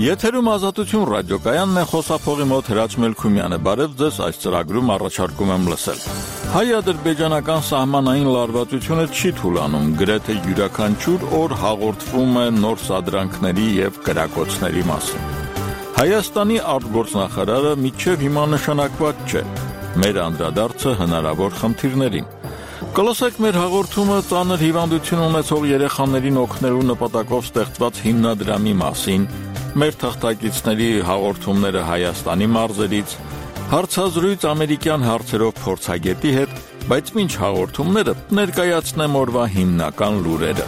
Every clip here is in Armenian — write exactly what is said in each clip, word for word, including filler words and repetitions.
Եթերում Ազատություն ռադիոկայանն է, խոսափողի մոտ Հրաչ Մելքումյանը։ Բարև ձեզ, այս ծրագրում առաջարկում եմ լսել։ Հայ-ադրբեջանական սահմանային լարվածությունը չի թուլանում, գրեթե յուրաքանչյուր օր հաղորդվում է նոր սադրանքների և կրակոցների մասին։ Հայաստանի արտգործնախարարը մինչև հիմա նշանակված չէ, մեր անդրադարձը հնարավոր խնդիրներին։ Կլսեք մեր հաղորդումը ծանր հիվանդություն ունեցող երեխաներին օգնելու նպատակով ստեղծված հիմնադրամի մասին, մեր թղթակիցների հաղորդումները Հայաստանի մարզերից, հարցազրույց ամերիկյան հարցերով փորձագետի հետ, բայց մինչ հաղորդումները ներկայացնեմ օրվա հիմնական լուրերը։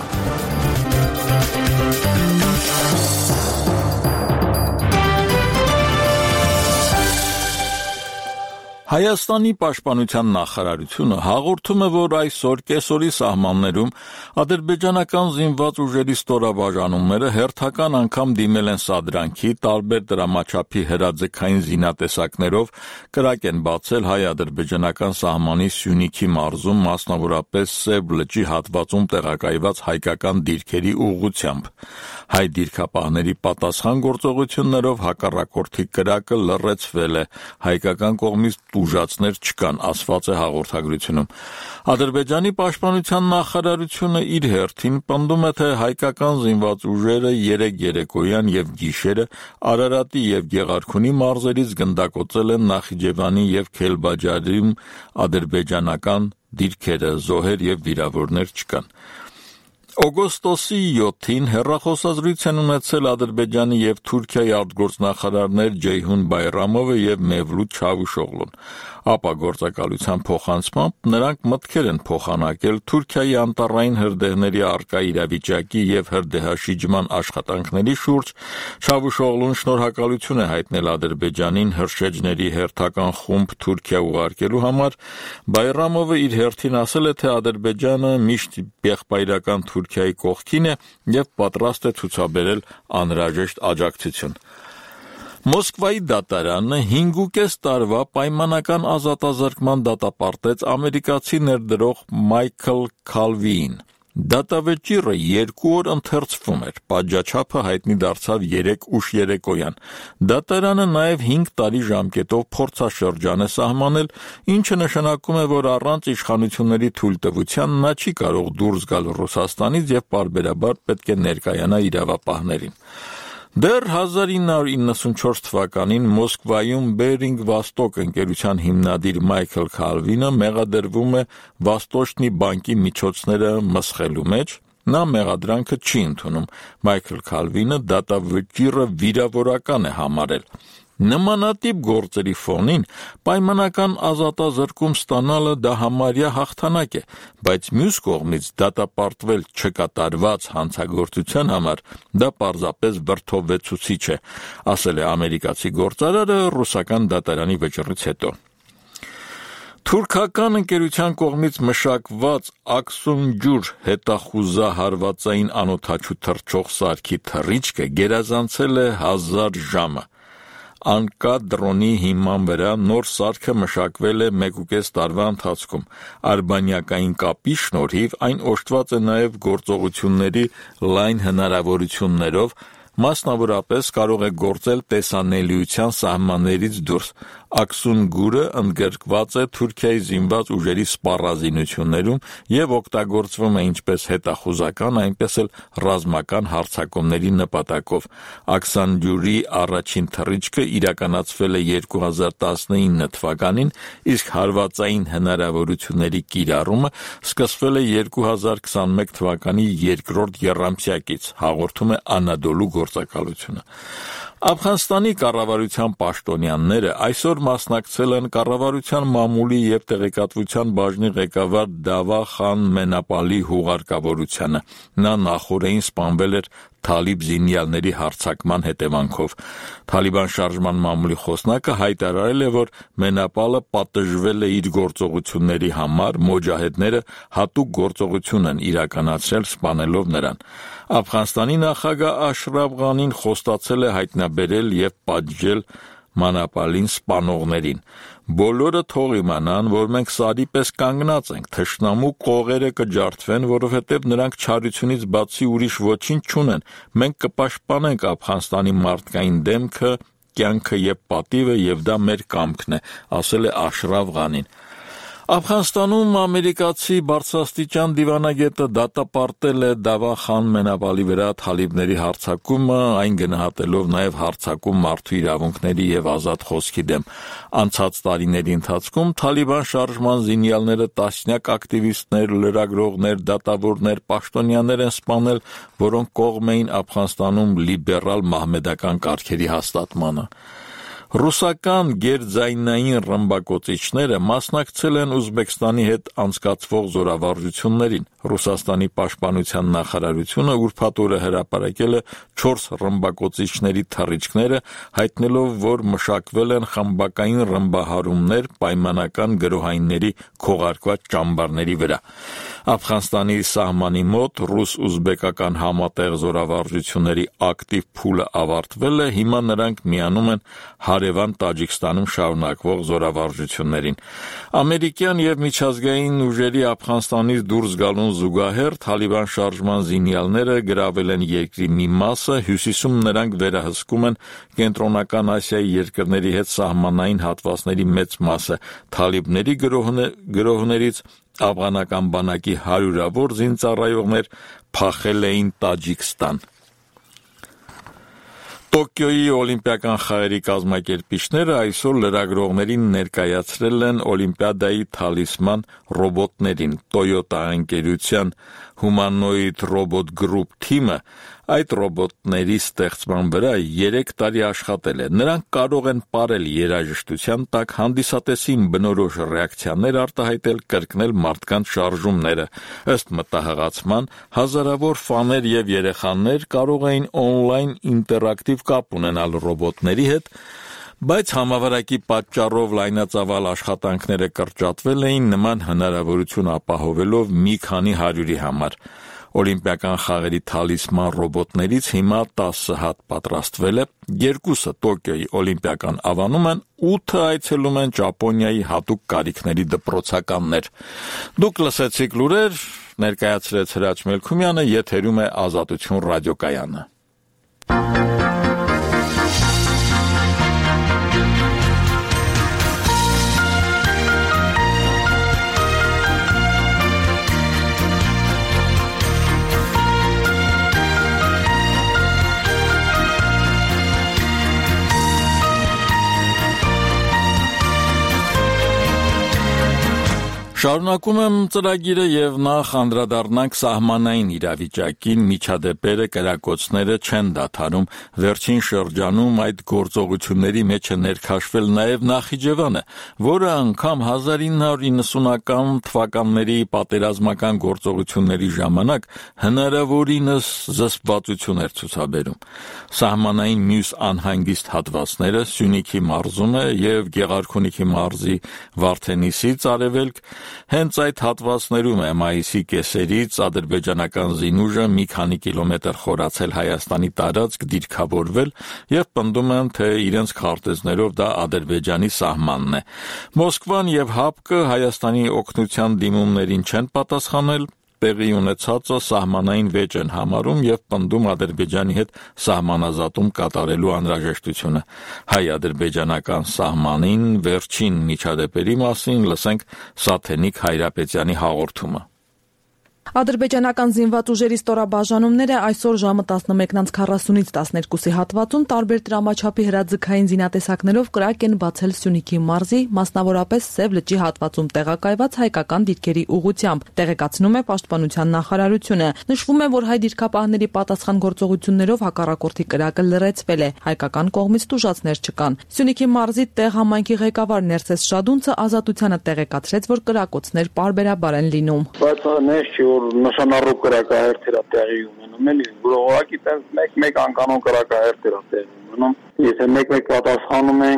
Հայաստանի պաշտպանության նախարարությունը հաղորդում է, որ այսօր կեսօրի սահմաններում ադրբեջանական զինված ուժերի ստորաբաժանումները հերթական անգամ դիմել են սադրանքի, տարբեր դրամաչափի հրաձգային զինատեսակներով կրակ են բացել հայ-ադրբեջանական սահմանի Սյունիքի մարզում, մասնավորապես Սև լճի հատվածում տեղակայված հայկական դիրքերի ուղղությամբ։ Հայ դիրքապահների պատասխան գործողություններով հակառակորդի կրակը լռեցվել է, հայկական կողմից ուժացներ չկան, ասված է հաղորդագրությունում։ Ադրբեջանի պաշտպանության նախարարությունը իր հերթին պնդում է, թե հայկական զինված ուժերը երեկ երեկոյան և գիշերը Արարատի և Գեղարքունի մարզերից գնդակոծել են Նախիջևանի և Քելբաջարում ադրբեջանական դիրքերը, զոհեր և վիրավորներ չկան։ Օգոստոսի յոթին հեռախոսազրույց են ունեցել Ադրբեջանի և Թուրքիայի արտգործնախարարներ Ceyhun Bayramov և Mevlut Çavuşoğlu։ Ապա գործակալության փոխանցմամբ նրանք մտքեր են փոխանակել Թուրքիայի անտառային հրդեհների առկա իրավիճակի և հրդեհաշիջման աշխատանքների շուրջ։ Çavuşoğlu'n շնորհակալություն է հայտնել Ադրբեջանին հրշեջների հերթական խումբ Թուրքիա ուղարկելու համար։ Բայրամովը իր հերթին ասել է, թե Ադրբեջանը միշտ եղբայրական Թուրքիայի կողքին է և պատրաստ է ցուցաբերել անհրաժեշտ աջակցություն։ Մոսկվայի դատարանը հինգուկես տարվա պայմանական ազատազրկման դատապարտեց ամերիկացի ներդրող Մայքլ Քալվիին։ Դատավճիռը երկու օր ընթերցվում էր, պատժաչափը հայտնի դարձավ երեկ ուշ երեկոյան։ Դատարանը նաև հինգ տարի ժամկետով փորձաշրջան է սահմանել, ինչը նշանակում է, որ առանց իշխանությունների թույլտվության նա չի կարող դուրս գալ Ռուսաստանից և պարբերաբար պետք է ներկայանա իրավապահներին։ Դեռ հազար ինը հարյուր իննսունչորս թվականին Մոսկվայում Bering Vostok ընկերության հիմնադիր Մայքլ Քալվինը մեղադրվում է Վաստոչնի բանկի միջոցները մսխելու մեջ։ Նա մեղադրանքը չի ընդունում։ Մայքլ Քալվինը դատավճիռը վիրավորական է համարել։ Նմանատիպ գործերի ֆոնին պայմանական ազատազրկում ստանալը դա համարյա հաղթանակ է, բայց մյուս կողմից դատապարտվել չկատարված հանցագործության համար դա պարզապես վրդովվեցուցիչ է, ասել է ամերիկացի գործարարը ռուսական դատարանի վճռից հետո։ Թուրքական ընկերության կողմից մշակված Ակսունջուր հետախուզա հարվածային անօդաչու թռչող սարքի թռիչքը գերազանցել է հազար ժամը։ Անկա դրոնի հիման վրա նոր սարքը մշակվել է մեկուկես տարվա ընթացքում։ Արբանյակային կապի շնորհիվ այն օժտված է նաև գործողությունների լայն հնարավորություններով, մասնավորապես կարող է գործել տեսանելիության սահմաններից դուրս։ Ակսունգուրը ընդգրկված է Թուրքիայի զինված ուժերի սպառազինություններում և օգտագործվում է ինչպես հետախուզական, այնպես էլ ռազմական հարձակումների նպատակով։ Ակսանջուրի առաջին թռիչքը իրականացվել է երկու հազար տասնինը թվականին, իսկ հարվածային հնարավորությունների կիրառումը սկսվել է երկու հազար քսանմեկ թվականի երկրորդ եռամսյակից, հաղորդում է Անադոլու գործակալությունը։ Աֆղանստանի կառավարության պաշտոնյաները այսօր մասնակցել են կառավարության մամուլի և տեղեկատվության բաժնի ղեկավար Դավա Խան Մենապալի հուղարկավորությանը։ Նա նախօրեին սպանվել էր թալիբ զինյալների հարձակման հետևանքով։ Թալիբան շարժման մամուլի խոսնակը հայտարարել է, որ Մենապալը պատժվել է իր գործողությունների համար, մոջահեդները հատուկ գործողություն են իրականացրել սպանելով նրան։ Աֆղանստանի նախագահ Աշրաֆ Ղանին խոստացել է հայտնաբերել և պատժել մանապալին սպանողներին։ Բոլորը թող իմանան, որ մենք սարի պես կանգնած ենք, թշնամու կողերը կջարդվեն, որովհետև նրանք չարությունից բացի ուրիշ ոչինչ չունեն։ Մենք կպաշտպանենք Աֆղանստանի մարդկային դեմքը, կյանքը եւ պատիվը, եւ դա մեր կամքն է, ասել է Աշրաֆ Ղանին։ Աֆղանստանում ամերիկացի բարձրաստիճան դիվանագետը դատապարտել է Դավա Խան Մենապալի վրա թալիբների հարձակումը, այն գնահատելով նաև հարձակում մարդու իրավունքների եւ ազատ խոսքի դեմ։ Անցած տարիների ընթացքում Թալիբան շարժման զինյալները տասնյակ ակտիվիստներ, լրագրողներ, դատավորներ, պաշտոնյաներ են սպանել, որոնք կողմ էին Աֆղանստանում լիբերալ մահմեդական կարգերի հաստատմանը։ Ռուսական գերձայնային ռմբակոծիչները մասնակցել են Ուզբեկստանի հետ անցկացվող զորավարժություններին։ Ռուսաստանի պաշտպանության նախարարությունը ուրբաթ օրը հրապարակել է չորս ռմբակոծիչների թռիչքները, հայտնելով, որ մշակվել են խմբակային ռմբահարումներ պայմանական գրոհայինների քողարկված ճամբարների վրա։ Աֆղանստանի սահմանի մոտ ռուս-ուզբեկական համատեղ զորավարժությունների ակտիվ փուլը ավարտվել է, հիմա նրանք միանում են հարևան Տաջիկստանում շարունակվող զորավարժություններին։ Ամերիկյան եւ միջազգային ուժերի Աֆղանստանից դուրս գալուն զուգահեռ Թալիբան շարժման զինյալները գրավել են երկրի մի մասը, հյուսիսում նրանք վերահսկում են Կենտրոնական Ասիայի երկրների հետ սահմանային հատվածների մեծ մասը։ Թալիբների գրոհներից աֆղանական բանակի հարյուրավոր զինծառայողներ փախել էին Տաջիկստան։ Տոկիոյի օլիմպիական խաղերի կազմակերպիչները այսօր լրագրողներին ներկայացրել են Օլիմպիադայի թալիսման ռոբոտներին։ Toyota ընկերության Humanoid Robot Group թիմը այդ ռոբոտների ստեղծման վրա երեք տարի աշխատել է։ Նրանք կարող են պարել երաժշտության տակ, հանդիսատեսին բնորոշ ռեակցիաներ արտահայտել, կրկնել մարդկանց շարժումները։ Ըստ մտահղացման, հազարավոր ֆաներ եւ երեխաներ կարող էին օնլայն ինտերակտիվ կապ ունենալ ռոբոտների հետ, բայց համավարակի պատճառով լայնածավալ աշխատանքները կրճատվել էին նման հնարավորություն ապահովելով մի քանի հարյուրի համար։ Օլիմպիական խաղերի թալիսման ռոբոտներից հիմա տասը հատ պատրաստվել է, երկուսը Տոկիոյի օլիմպիական ավանում են, ութը այցելում են Ճապոնիայի հատուկ կարիքների դպրոցականներ։ Դուք լսեցիք լուրեր, ներկայացրեց Հրաչ Մելքումյանը, եթերում է Ազատություն ռադիոկայանը։ Շարունակում եմ ծրագիրը եւ նախ անդրադառնանք սահմանային իրավիճակին, միջադեպերը, կրակոցները չեն դադարում։ Վերջին շրջանում այդ գործողությունների մեջ է ներքաշվել նաեւ Նախիջևանը, որը անգամ հազար ինը հարյուր իննսունական թվականների պատերազմական գործողությունների ժամանակ հնարավորինս զսպվածություն էր ցուցաբերում։ Սահմանային մյուս անհանգիստ հատվածները Սյունիքի մարզումը եւ Գեղարքունիքի մարզի Վարդենիսից արևելք Հենց այդ հատվածներում է մայիսի կեսերից ադրբեջանական զինուժը մի քանի կիլոմետր խորացել Հայաստանի տարածք դիրքավորվել եւ պնդում են, թե իրենց քարտեզներով դա Ադրբեջանի սահմանն է։ Մոսկվան եւ ՀԱՊԿ-ը Հայաստանի օգնության դիմումներին չեն պատասխանել, տեղի ունեցածը սահմանային վեճ են համարում եւ պնդում Ադրբեջանի հետ սահմանազատում կատարելու անհրաժեշտությունը։ Հայ-ադրբեջանական սահմանին վերջին միջադեպերի մասին լսենք Սաթենիկ Հայրապետյանի հաղորդումը։ Ադրբեջանական զինված ուժերի ստորաբաժանումները այսօր ժամը տասնմեկից քառասունից տասներկուսի հատվածում տարբեր դրամաչափի հրաձգային զինատեսակներով կրակ են բացել Սյունիքի մարզի, մասնավորապես Սև լճի հատվածում տեղակայված հայկական դիրքերի ուղղությամբ, տեղեկացնում է Պաշտպանության նախարարությունը։ Նշվում է, որ հայ դիրքապահների պատասխան գործողություններով հակառակորդի կրակը լրացվել է, հայկական կողմից տուժածներ չկան։ Սյունիքի մարզի տեղ համայնքի ղեկավար Ներսես Շադունցը Ազատությանը տեղեկացրեց, որ կրակոցներ պարբերաբար են լինում։ Նշանառու կրակահերթեր տեղի ունենում էլի, ուղղակի տենց մեկ-մեկ անկանոն կրակահերթեր տեղի ունենում։ Եթե մեկ-մեկ պատասխանում ենք,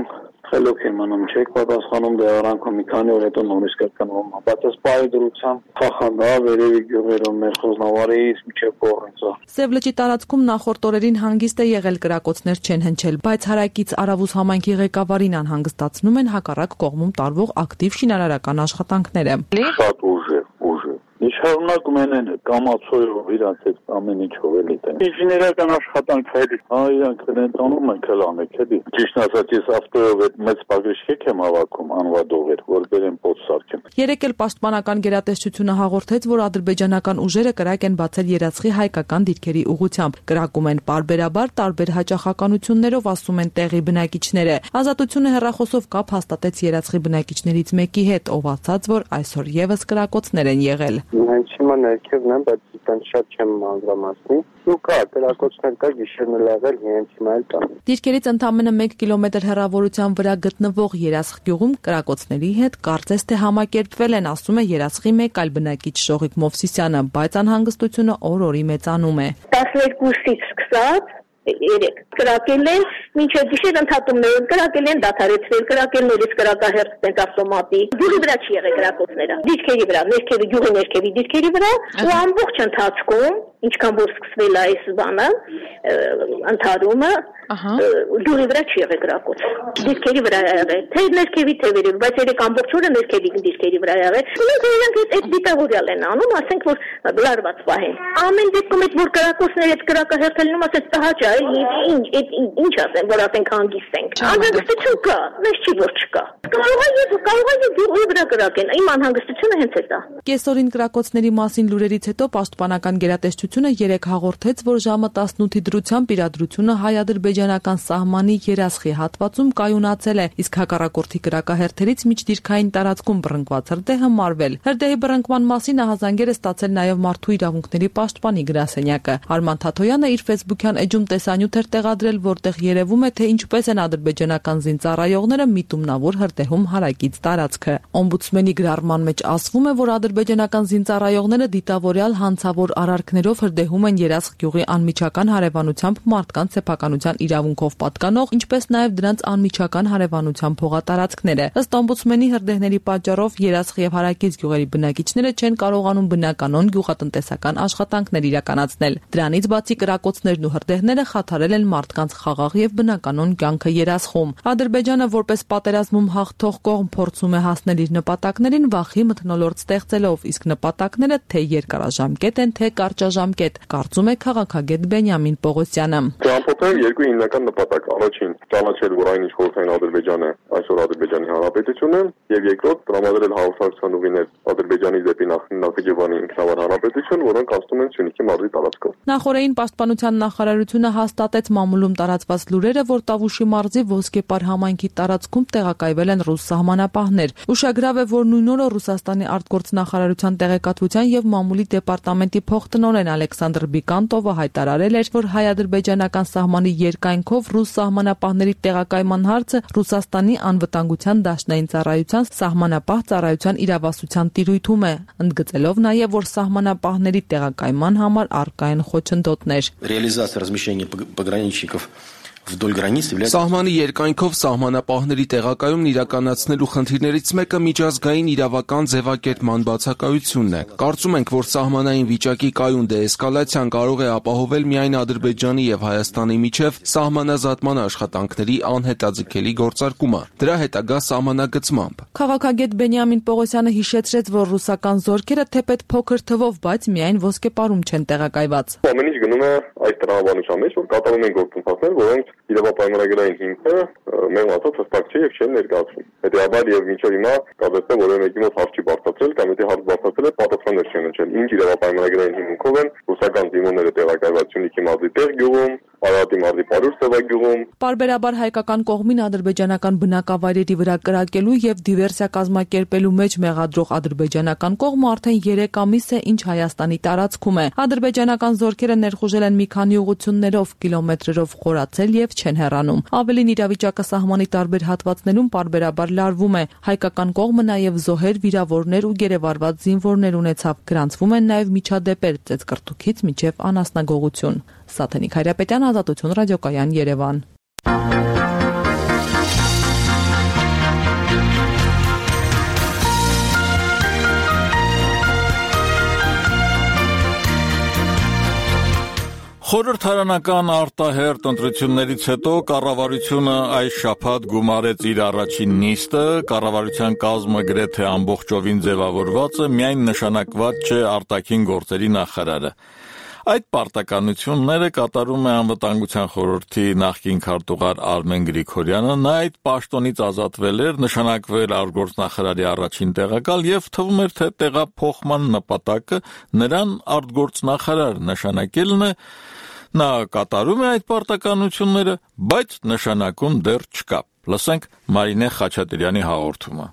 Խելոք եմ անում, չեք պատասխանում դեղարանքում մի քանի օր հետո նորից կրկնվում է, բայց այս պահի դրությամբ խախանդ է վերևի գյուղերում մեր Խոզնավարից մինչև Կողրինցը։ Սև լճի տարածքում նախորդ օրերին հանգիստ է եղել, կրակոցներ չեն հնչել, բայց հարակից Արավուս համայնքի ղեկավարին անհանգստացնում են հակառակ կողմում տարվող ակտիվ շինարարական աշխատանքները։ Շատ ուժեղ, ուժեղ։ Շարունակում են կամացոյով իրանց այդ ամեն ինչով էլի տեն։ Ինժեներական աշխատանք էլի, հա իրանք են տանում են քլանեք էլի։ Ճիշտ ասած ես ավտոյով այդ մեծ բաղրիշեք եմ հավաքում անվադողեր, որ բերեն պոտ սարքեմ։ Երեկ էլ պաշտպանական գերատեսչությունը հաղորդեց, որ ադրբեջանական ուժերը կրակ են բացել երացխի հայկական դիրքերի ուղղությամբ։ Կրակում են պարբերաբար տարբեր հաճախականություններով, ասում են տեղի բնակիչները։ Ազատությունը հեռախոսով կապ հաստատեց երացխի բնակիչներից մեկի հետ, ով ասաց, որ այսօր եւս կրակոցներ են եղել։ Հենց հիմա ներքևն եմ, բայց այդքան շատ չեմ մանրամասնի։ Ու կա, կրակոցներ կա, գիշերն էլ եղել, հենց հիմա էլ կա։ Դիրքերից ընդամենը մեկ կիլոմետր հեռավորության վրա գտնվող Երասխ գյուղում կրակոցների հետ կարծես թե համակերպվել են, ասում է Երասխի մեկ այլ բնակիչ Շողիկ Մովսիսյանը, բայց անհանգստությունը օր-օրի մեծանում է։ տասներկուսից սկսած երեք կրակել են, մինչև գիշեր ընդհատումներ կրակել են, դադարեցրել, կրակել նորից կրակահերթ են ավտոմատի։ Գյուղի վրա չի եղել կրակոցները։ Դիրքերի վրա, ներքևի գյուղի ներքևի դիրքերի վրա ու ամբողջ ընթացքում, ինչքան որ սկսվել է այս բանը, ընդհարումը, գյուղի վրա չի եղել կրակոց։ Դիրքերի վրա է եղել, թե ներքևի թե վերևի, բայց երեք ամբողջ օրը ներքևի դիրքերի վրա է եղել։ Մենք իրանք այդ դիտավորյալ են անում, ասենք որ լարված պահեն։ Ամեն դեպքում այդ որ կրակոցները այդ կրակահերթելնում ասած տհաճ է, ինչ ինչ ասեմ, որ ասենք հանգիստ ենք։ Անհանգստություն կա, մեզ չի որ չկա։ Կարող է եւ կարող է գյուղի վրա կրակեն։ Իմ անհանգստությունը հենց այդ է։ Կեսօրին կրակոցների մասին լուրերից հետո պաշտպանական գերատեսչությունը երեկ հաղորդեց, որ ժամը տասնութի դրությամբ իրադրությունը հայ-ադրբեջանական սահմանի Երասխի հատվածում կայունացել է, իսկ հակառակորդի կրակահերթերից միջդիրքային տարածքում բռնկված հրդեհը մարվել։ Հրդեհի բռնկման մասին ահազանգեր է ստացել նաև մարդու իրավունքների պաշտպանի գրասենյակը։ Արման Թաթոյանը իր ֆեյսբուքյան էջում տեսանյութ էր տեղադրել, որտեղ երևում է, թե ինչպես են ադրբեջանական զինծառայողները միտումնավոր հրդեհում հարակից տարածքը։ Օմբուդսմենի գրառման մեջ ասվում է, որ ադրբեջանական զինծառայողները դիտավորյալ հանցավոր արարքներով հրդեհում են Երասխ գյուղի անմիջական հարևանությամբ մարդկանց սեփականության իրավունքով պատկանող, ինչպես նաև դրանց անմիջական հարևանությամբ փողատարածքները։ Ըստ օմբուդսմենի հրդեհների պատճառով Երասխ եւ հարակից գյուղերի բնակիչները չեն կարողանում բնականon գյուղատնտեսական աշխատանքներ իրականացնել։ Դրանից բացի կրակոցներն ու հրդեհները խաթարել են մարդկանց խաղաղ եւ բնականon կյանքը Երասխում։ Ադրբեջանը որպես պատերազմում հաղթող կողմ փորձում է հասնել իր նպատակներին վախի մթնոլորտ ստեղծելով, իսկ նպատակները թե երկարաժամկետ են, թե կարճաժամկետ, կարծում է քաղաքագետ Բենյամին Պողոսյանը։ Ճամփորդել երկու հիմնական նպատակ. առաջին ճանաչել, որ այն ինչ խորհրդային Ադրբեջանը այսօր Ադրբեջանի Հանրապետությունն է, եւ երկրորդ տրամադրել հաղորդակցության ուղիներ Ադրբեջանի դեպի Նախիջևանի ինքնավար հանրապետություն, որոնք անցնում են Սյունիքի մարզի տարածքով։ Նախորդին պաշտպանության նախարարությունը հաստատեց մամուլում տարածված լուրերը, որ Տավուշի մարզի Ոսկեպար համայնքի տարածքում տեղակայվել են ռուս սահմանապահներ։ Ուշագրավ է, որ նույն օրը Ռուսաստանի արտգործնախարարության տեղեկատվության եւ մամուլի դեպարտամենտի փոխտնօրեն Ալեքսանդր Բիկանտովը հայտարարել էր, որ հայ-ադրբեջանական սահմանի երկայնքով ռուս սահմանապահների տեղակայման հարցը Ռուսաստանի անվտանգության դաշնային ծառայության սահմանապահ ծառայության իրավասության տիրույթում է, ընդգծելով նաեւ, որ սահմանապահների տեղակայման համար առկա են խոչընդոտներ։ Реализация размещения пограничников վդոլ գրանից Սահմանի երկայնքով սահմանապահների տեղակայումն իրականացնելու խնդիրներից մեկը միջազգային իրավական ձևակերպման բացակայությունն է։ Կարծում ենք, որ սահմանային վիճակի կայուն դեէսկալացիան կարող է ապահովել միայն Ադրբեջանի եւ Հայաստանի միջև սահմանազատման աշխատանքների անհետաձգելի գործարկումը, դրա հետագա սահմանագծմամբ։ Քաղաքագետ Բենյամին Պողոսյանը հիշեցրեց, որ ռուսական զորքերը թեպետ փոքր թվով, բայց միայն Ոսկեպարում չեն տեղակայված։ Ամեն ինչ գնում է այս տրամաբանության մեջ, որ կատարում են գործընթացներ, որոնց իրավապայմանագրային հիմքը մեր ասած հստակ չէ եւ չեն ներկայացվում։ Հետեւաբար եւ մինչեւ հիմա կարծես թե որևէ մեկի մոտ հարց չի բարձրացել, կամ եթե հարց բարձրացել է, պատասխաններ չեն ընչել։ Ինչ իրավապայմանագրային հիմունքով են ռուսական զինվորները տեղակայված Սյունիքի մարզի տեղ գյուղում, Արարատի մարզի Պարուր ծովագյուղում։ Պարբերաբար հայկական կողմին ադրբեջանական բնակավայրերի վրա կրակելու եւ դիվերսիա կազմակերպելու մեջ մեղադրող ադրբեջանական կողմը արդեն երեք ամիս է, ինչ Հայաստանի տարածքում է։ Ադրբեջանական զորքերը ներխուժել են մի քանի ուղություններով, կիլոմետրերով խորացել եւ չեն հեռանում։ Ավելին իրավիճակը սահմանի տարբեր հատվածներում պարբերաբար լարվում է։ Հայկական կողմը նաեւ զոհեր, վիրավորներ ու գերեվարված զինվորներ ունեցավ։ Գրանցվում են նաեւ միջադեպեր ծեծկռտուքից մինչեւ անասնագողություն։ Սաթենիկ Հայրապետյան, Ազատություն ռադիոկայան, Երևան։ Խորհրդարանական արտահերթ ընտրություններից հետո կառավարությունը այս շաբաթ գումարեց իր առաջին նիստը, կառավարության կազմը գրեթե ամբողջովին ձևավորված է, միայն նշանակված չէ արտաքին գործերի նախարարը։ Այդ պարտականությունները կատարում է Անվտանգության խորհրդի նախկին քարտուղար Արմեն Գրիգորյանը, նա այդ պաշտոնից ազատվել էր, նշանակվել արտգործնախարարի առաջին տեղակալ եւ թվում էր, թե տեղափոխման նպատակը նրան արտգործնախարար նշանակելն է, նա կատարում է այդ պարտականությունները, բայց նշանակում դեռ չկա։ Լսենք Մարինե Խաչատրյանի հաղորդումը։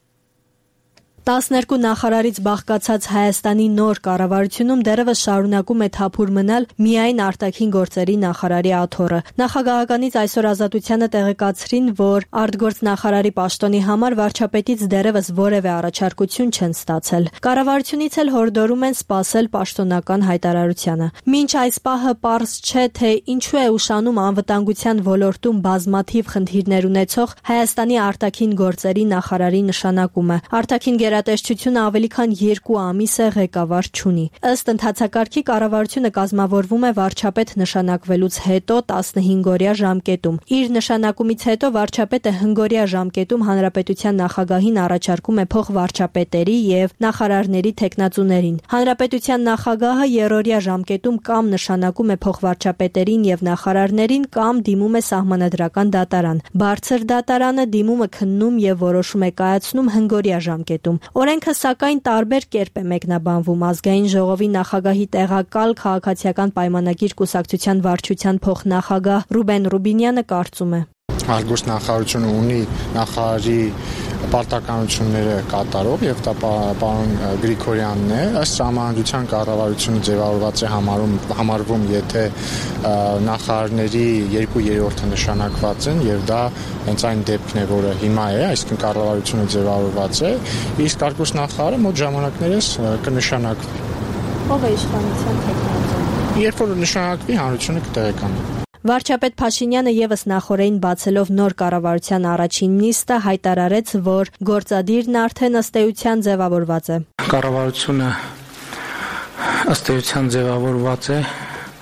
տասներկու նախարարից բաղկացած Հայաստանի նոր կառավարությունում դեռևս շարունակում է թափուր մնալ միայն արտաքին գործերի նախարարի աթոռը։ Նախագահականից այսօր Ազատությանը տեղեկացրին, որ արտգործնախարարի պաշտոնի համար վարչապետից դեռևս որևէ առաջարկություն չեն ստացել։ Կառավարությունից էլ հորդորում են սպասել պաշտոնական հայտարարությանը։ Մինչ այս պահը պարզ չէ, թե ինչու է ուշանում անվտանգության ոլորտում բազմաթիվ խնդիրներ ունեցող Հայաստանի արտաքին գործերի նախարարի նշանակումը։ Արտաքին Գերատեսչությունը ավելի քան երկու ամիս է ղեկավար չունի։ Ըստ ընթացակարգի կառավարությունը կազմավորվում է վարչապետ նշանակվելուց հետո տասնհինգօրյա ժամկետում։ Իր նշանակումից հետո վարչապետը հնգօրյա ժամկետում հանրապետության նախագահին առաջարկում է փոխվարչապետերի եւ նախարարների թեկնածուներին։ Հանրապետության նախագահը երրորդյա ժամկետում կամ նշանակում է փոխվարչապետերին եւ նախարարներին, կամ դիմում է սահմանադրական դատարան։ Բարձր դատարանը դիմումը քննում եւ որոշում է կայացնում հնգօրյա ժամկետում։ Օրենքը սակայն տարբեր կերպ է մեկնաբանվում։ Ազգային ժողովի նախագահի տեղակալ քաղաքացիական պայմանագիր կուսակցության վարչության փոխնախագահ Ռուբեն Ռուբինյանը կարծում է. Արտգործնախարարությունը ունի նախարարի պարտականությունները կատարող եւ դա պարոն Գրիգորյանն է, ըստ սահմանադրության կառավարությունը ձևավորված է համարում համարվում, եթե նախարարների երկու երրորդը նշանակված են եւ դա հենց այն դեպքն է, որը հիմա է, այսինքն կառավարությունը ձևավորված է, իսկ արտգործնախարարը մոտ ժամանակներս կնշանակվի։ Ո՞վ է իշխանության թեկնածու։ Երբ որ նշանակվի, հանրությունը կտեղեկանա։ Վարչապետ Փաշինյանը եւս նախորդին բացելով նոր կառավարության առաջին նիստը հայտարարեց, որ գործադիրն արդեն ըստ էության ձևավորված է։ Կառավարությունը ըստ էության ձևավորված է,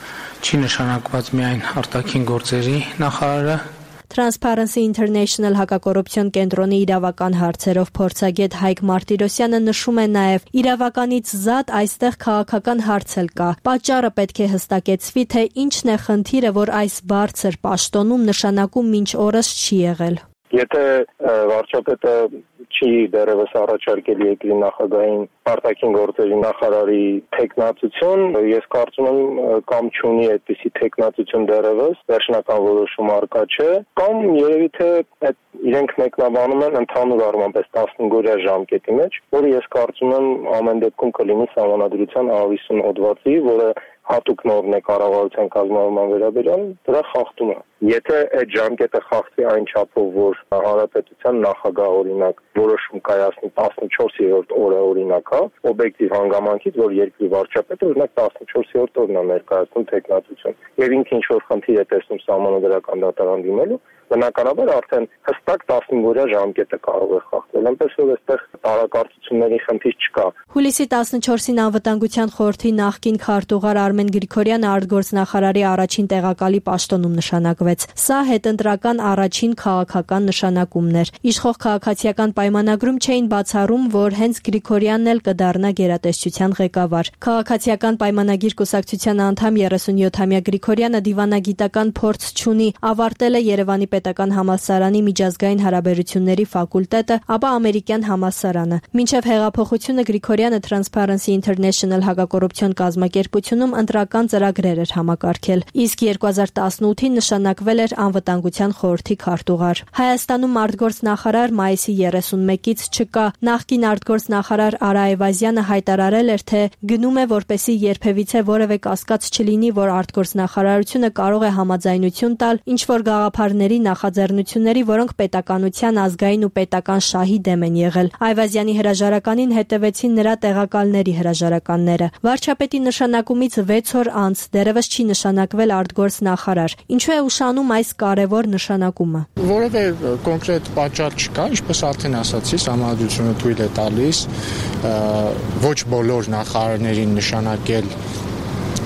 չի նշանակված միայն արտաքին գործերի նախարարը։ Transparency International հակակոռուպցիոն կենտրոնի իրավական հարցերով փորձագետ Հայկ Մարտիրոսյանը նշում է նաև, իրավականից զատ այստեղ քաղաքական հարց էլ կա։ Պատճառը պետք է հստակեցվի, թե ինչն է խնդիրը, որ այս բարձր պաշտոնում նշանակում մինչ օրս չի եղել։ Եթե վարչապետը չի դեռևս առաջարկել երկրի նախագահին արտաքին գործերի նախարարի թեկնածություն, ես կարծում եմ կամ չունի այդպիսի թեկնածություն դեռևս, վերջնական որոշում առկա չէ, կամ երևի թե այդ իրենք մեկնաբանում են ընդհանուր առմամբ այս տասնհինգօրյա ժամկետի մեջ, որը ես կարծում եմ ամեն դեպքում կլինի սահմանադրության հավիսուն հոդվածի, որը հատուկ նորմ է կառավարության կազմավորման վերաբերյալ, դրա խախտումը։ Եթե այդ ժամկետը խախտվի այն չափով, որ հանրապետության նախագահ օրինակ որոշում կայացնի տասնչորսերորդ օրը օրինակ, հա, օբյեկտիվ հանգամանքից, որ երկրի վարչապետը օրինակ տասնչորսերորդ օրն է ներկայացնում թեկնածություն, եւ ինքը ինչ որ խնդիր է տեսնում սահմանադրական դատարան դիմելու, բնականաբար արդեն հստակ տասնհինգօրյա ժամկետը կարող է խախտվել, այնպես որ այստեղ տարակարծությունների խնդիր չկա։ Հուլիսի տասնչորսին Անվտանգության խորհրդի նախկին քարտուղար Արմեն Գրիգորյանը արտգործնախարարի առաջին տեղակալի պաշտոնում նշանակվեց։ Սա հետընտրական առաջին քաղաքական նշանակումն էր։ Իշխող քաղաքացիական պայմանագրում չէին բացառում, որ հենց Գրիգորյանն էլ կդառնա գերատեսչության ղեկավար։ Քաղաքացիական պայմանագիր կուսակցության անդամ երեսունյոթամյա Գրիգորյանը դիվանագիտական փորձ չունի, ավարտել է Երևանի պետական համալսարանի միջազգային հարաբերությունների ֆակուլտետը, ապա ամերիկյան համալսարանը։ Մինչև հեղափոխությունը Գրիգորյանը Transparency International հակակոռուպցիոն կազմակերպությունում ընտրական ծրագրեր էր համակարգել, իսկ երկու հազար տասնութին նշանակվել էր Անվտանգության խորհրդի քարտուղար։ Հայաստանում արտգործնախարար մայիսի երեսունմեկից չկա։ Նախկին արտգործնախարար Արա Այվազյանը հայտարարել էր, թե գնում է, որպեսզի երբևիցե որևէ կասկած չլինի, որ արտգործնախարարությունը կարող է համաձայնություն տալ ինչ որ գաղափարների նախաձեռնությունների, որոնք պետականության ազգային ու պետական շահի դեմ են եղել։ Այվազյանի հրաժարականին հետևեցին նրա տեղակալների հրաժարականները։ Վարչապետի նշանակումից վեց օր անց դեռևս չի նշանակվել արտգործնախարար։ Ինչու է ուշանում այս կարևոր նշանակումը։ Որևէ կոնկրետ պատճառ չկա, ինչպես արդեն ասացի, սահմանադրությունը թույլ է տալիս ոչ բոլոր նախարարներին նշանակել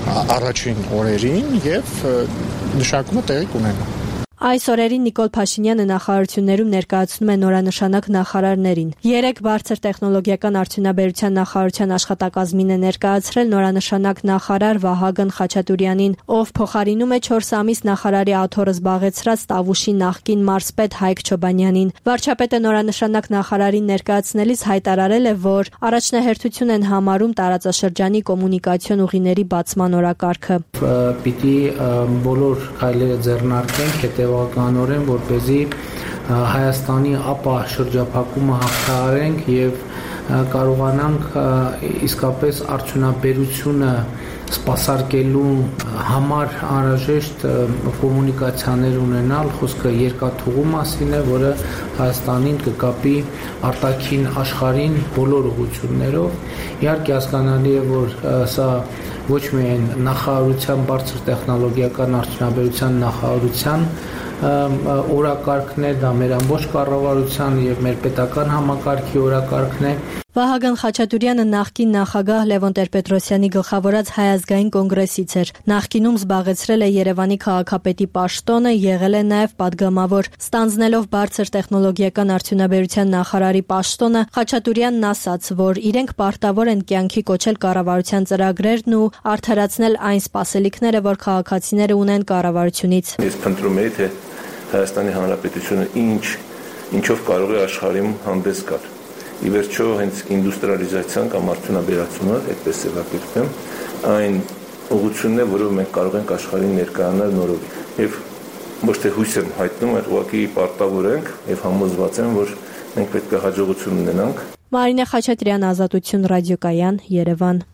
առաջին օրերին եւ մշակումը տեղի կունենա։ Այս օրերին Նիկոլ Փաշինյանը նախարարություններում ներկայացնում է նորանշանակ նախարարներին։ Երեք բարձր տեխնոլոգիական արդյունաբերության նախարարության աշխատակազմին է ներկայացրել նորանշանակ նախարար Վահագն Խաչատուրյանին, ով փոխարինում է չորս ամիս նախարարի աթոռը զբաղեցրած Տավուշի նախկին մարզպետ Հայկ Չոբանյանին։ Վարչապետը նորանշանակ նախարարին ներկայացնելիս հայտարարել է, որ առաջնահերթություն են համարում տարածաշրջանի կոմունիկացիոն ուղիների բացման օրակարգը։ Պիտի բոլոր քայլերը ձեռնարկենք հետևականորեն, որպեսզի Հայաստանի ապա շրջափակումը հաղթահարենք եւ կարողանանք իսկապես արդյունաբերությունը սպասարկելու համար անհրաժեշտ կոմունիկացիաներ ունենալ, խոսքը երկաթուղու մասին է, որը Հայաստանին կկապի արտաքին աշխարհին բոլոր ուղղություններով։ Իհարկե հասկանալի է, որ սա ոչ միայն նախարարության բարձր տեխնոլոգիական արդյունաբերության նախարարության օրակարգն է, դա մեր ամբողջ կառավարության եւ մեր պետական համակարգի օրակարգն է։ Վահագն Խաչատուրյանը նախկին նախագահ Լևոն Տեր-Պետրոսյանի գլխավորած Հայ ազգային կոնգրեսից էր։ Նախկինում զբաղեցրել է Երևանի քաղաքապետի պաշտոնը, եղել է նաև падգամավոր։ Ստանձնելով բարձր տեխնոլոգիական արդյունաբերության նախարարի պաշտոնը, Խաչատուրյանն ասաց, որ իրենք պարտավոր են կյանքի կոչել կառավարության ծրագրերն ու արդարացնել այն սպասելիքները, որ քաղաքացիները ունեն կառավարությունից։ Ես փնտրում եի, թե Հայաստանի Հանրապետությունը ինչ ինչով կարող է աշխարհում հանդես գալ։ Ի վերջո հենց ինդուստրիալիզացիան կամ արդյունաբերությունը, այդպես ձևակերպեմ, այն ուղղությունն է, որով մենք կարող ենք աշխարհին ներկայանալ նորովի։ Եվ ոչ թե հույս եմ հայտնում, այլ ուղղակի պարտավոր ենք եւ համոզված եմ, որ մենք պետք է հաջողություն ունենանք։ Մարինե Խաչատրյան, Ազատություն ռադիոկայան, Երևան։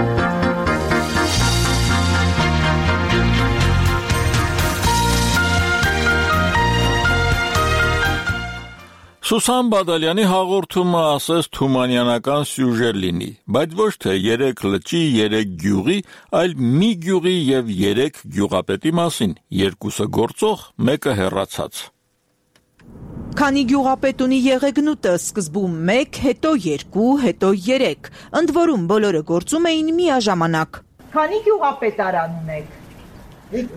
Սուսան Բադալյանի հաղորդումը ասես թումանյանական սյուժե լինի, բայց ոչ թե երեք լճի, երեք գյուղի, այլ մի գյուղի եւ երեք գյուղապետի մասին, երկուսը գործող, մեկը հեռացած։ Քանի գյուղապետ ունի Եղեգնուտը, սկզբում մեկ, հետո երկու, հետո երեք, ընդ որում բոլորը գործում էին միաժամանակ։ Քանի գյուղապետարան ունեք։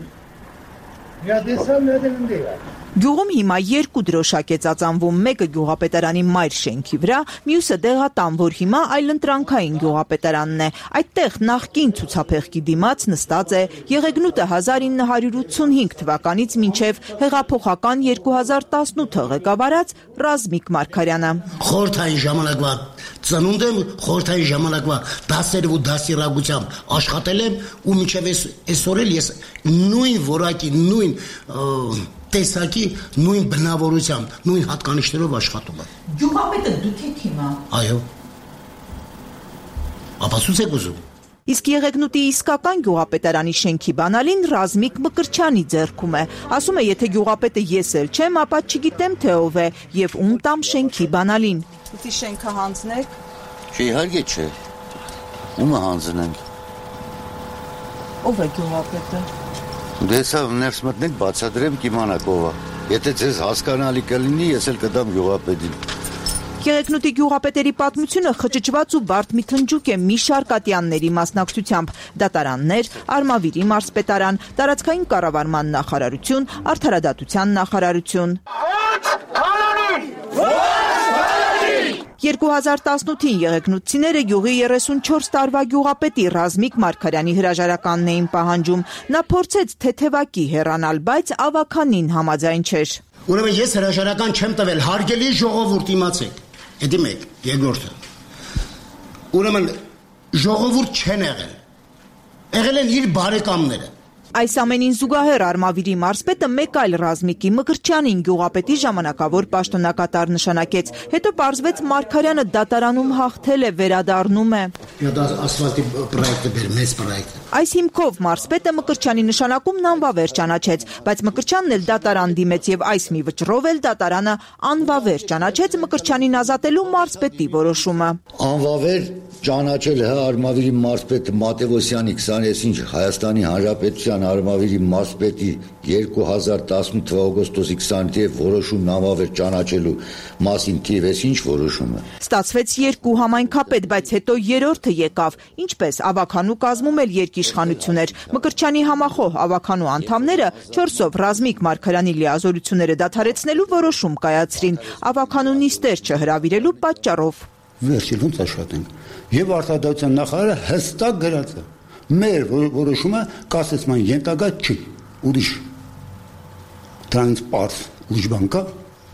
Գյուղում հիմա երկու դրոշակ է ծածանվում, մեկը գյուղապետարանի մայր շենքի վրա, մյուսը դեղատան, որ հիմա այլընտրանքային գյուղապետարանն է։ Այդտեղ նախկին ցուցափեղկի դիմաց նստած է Եղեգնուտը հազար ինը հարյուր ութսունհինգ թվականից մինչև հեղափոխական երկու հազար տասնութը ղեկավարած Ռազմիկ Մարգարյանը։ Խորհրդային ժամանակվա ծնունդ եմ, խորհրդային ժամանակվա դասերով ու դասիրակությամբ աշխատել եմ ու մինչև այսօր էլ ես նույն որակի, նույն տեսակի, նույն բնավորությամբ, նույն հատկանիշներով աշխատում եմ։ Գյուղապետը դուք եք հիմա։ Այո։ Ապացույց եք ուզում։ Իսկ Եղեգնուտի իսկական գյուղապետարանի շենքի բանալին Ռազմիկ Մկրտչյանի ձեռքում է։ Ասում է, եթե գյուղապետը ես էլ չեմ, ապա չգիտեմ թե ով է եւ ում տամ շենքի բանալին։ Ուտի շենքը հանձնեք։ Չէ, իհարկե չէ։ Ումը հանձնենք։ Ով է գյուղապետը։ Դե սա ներս մտնենք, բացատրեմ, կիմանաք ով է։ Եթե ձեզ հասկանալի կլինի, ես էլ կտամ գյուղապետին։ Եղեգնուտի գյուղապետերի պատմությունը խճճված ու բարդ մի թնջուկ է մի շարք ատյանների մասնակցությամբ՝ դատարաններ, Արմավիրի մարզպետարան, տարածքային կառավարման նախարարություն, արդարադատության նախարարություն։ երկու հազար տասնութին եղեգնուտցիները գյուղի երեսունչորս տարվա գյուղապետի Ռազմիկ Մարգարյանի հրաժարականն էին պահանջում։ Նա փորձեց թեթևակի հեռանալ, բայց ավականին համաձայն չէր։ Ուրեմն ես հրաժարական չեմ տվել, հարգելի ժողովուրդ, իմացեք։ Էդի մեկ, երկրորդը։ Ուրեմն ժողովուրդ չեն եղել։ Եղել են իր բարեկամները։ Այս ամենին զուգահեռ Արմավիրի մարզպետը մեկ այլ Ռազմիկի Մկրտչյանին գյուղապետի ժամանակավոր պաշտոնակատար նշանակեց։ Հետո պարզվեց Մարգարյանը դատարանում հաղթել է, վերադառնում է։ Դա ասֆալտի պրոյեկտը բեր, մեծ պրոյեկտ։ Այս հիմքով մարզպետը Մկրտչյանի նշանակումն անվավեր ճանաչեց, բայց Մկրտչյանն էլ դատարան դիմեց եւ այս մի վճռով էլ դատարանը անվավեր ճանաչեց Մկրտչյանին ազատելու մարզպետի որոշումը։ Անվավեր ճանաչել հ Արմավիրի մարզպետ Մատևոսյանի քսաներկու ինչ Հայաստանի Հանրապետության Արմավիրի մարզպետի երկու հազար տասնութ թվականի օգոստոսի քսանինը որոշումն անվավեր ճանաչելու մասին թիվես ինչ որոշումը։ Ստացվեց երկու համայնքապետ, բայց հետո երրորդը եկավ։ Ինչպես ավականու կազմում էլ երկիշխանություններ։ Մկրտչյանի համախոհ ավականու անդամները չորսով Ռազմիկ Մարգարյանի լիազորությունները դադարեցնելու որոշում կայացրին ավականու նիստեր չհրավիրելու պատճառով։ Վերջին ոնց աշխատենք։ Եվ արտադրության նախարարը հստակ գրած է։ Մեր որոշումը կասեցման ենթակա չի։ Ուրիշ տրանսպորտ ուրիշ բան կա։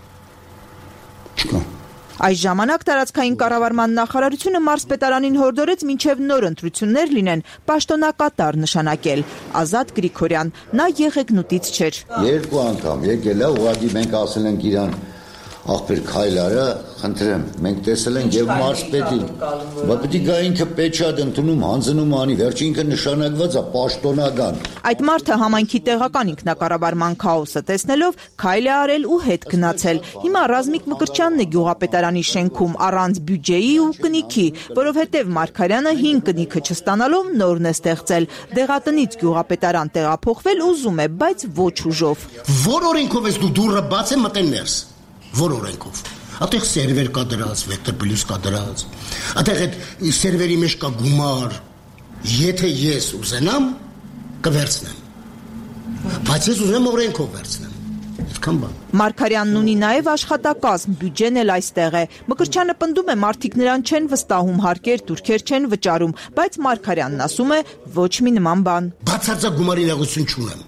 Չկա։ Այս ժամանակ տարածքային կառավարման նախարարությունը մարզպետարանին հորդորեց մինչև նոր ընտրություններ լինեն պաշտոնակատար նշանակել։ Ազատ Գրիգորյան, նա եղեգնուտից չէր։ Երկու անգամ եկել է, ուղղակի մենք ասել ենք իրան ախպեր քայլարը, խնդրեմ, մենք տեսել ենք եւ մարզպետին, բայց պետք է գա ինքը պեչատ ընդունում, հանձնում անի, վերջ ինքը նշանակված է պաշտոնական։ Այդ մարդը համայնքի տեղական ինքնակառավարման քաոսը տեսնելով քայլ է արել ու հետ գնացել։ Հիմա Ռազմիկ Մկրտչյանն է գյուղապետարանի շենքում առանց բյուջեի ու կնիքի, որովհետեւ Մարգարյանը հին կնիքը չստանալով նորն է ստեղծել։ Դեղատնից գյուղապետարան տեղափոխվել ուզում է, բայց ոչ ուժով։ Որ օրենքով ես դու դուրը բաց է մտեն ներս։ Որ օրենքով։ Այդտեղ սերվեր կա դրած, վեկտոր պլյուս կա դրած։ Այդտեղ այդ սերվերի մեջ կա գումար։ Եթե ես ուզենամ, կվերցնեմ։ Բայց ես ուզենամ օրենքով վերցնեմ։ Այդքան բան։ Մարգարյանն ունի նաև աշխատակազմ, բյուջեն էլ այստեղ է։ Մկրտչյանը պնդում է, մարդիկ նրան չեն վստահում, հարկեր, դուրքեր չեն վճարում, բայց Մարգարյանն ասում է, ոչ մի նման բան։ Բացարձակ գումարի նեղություն չունեմ։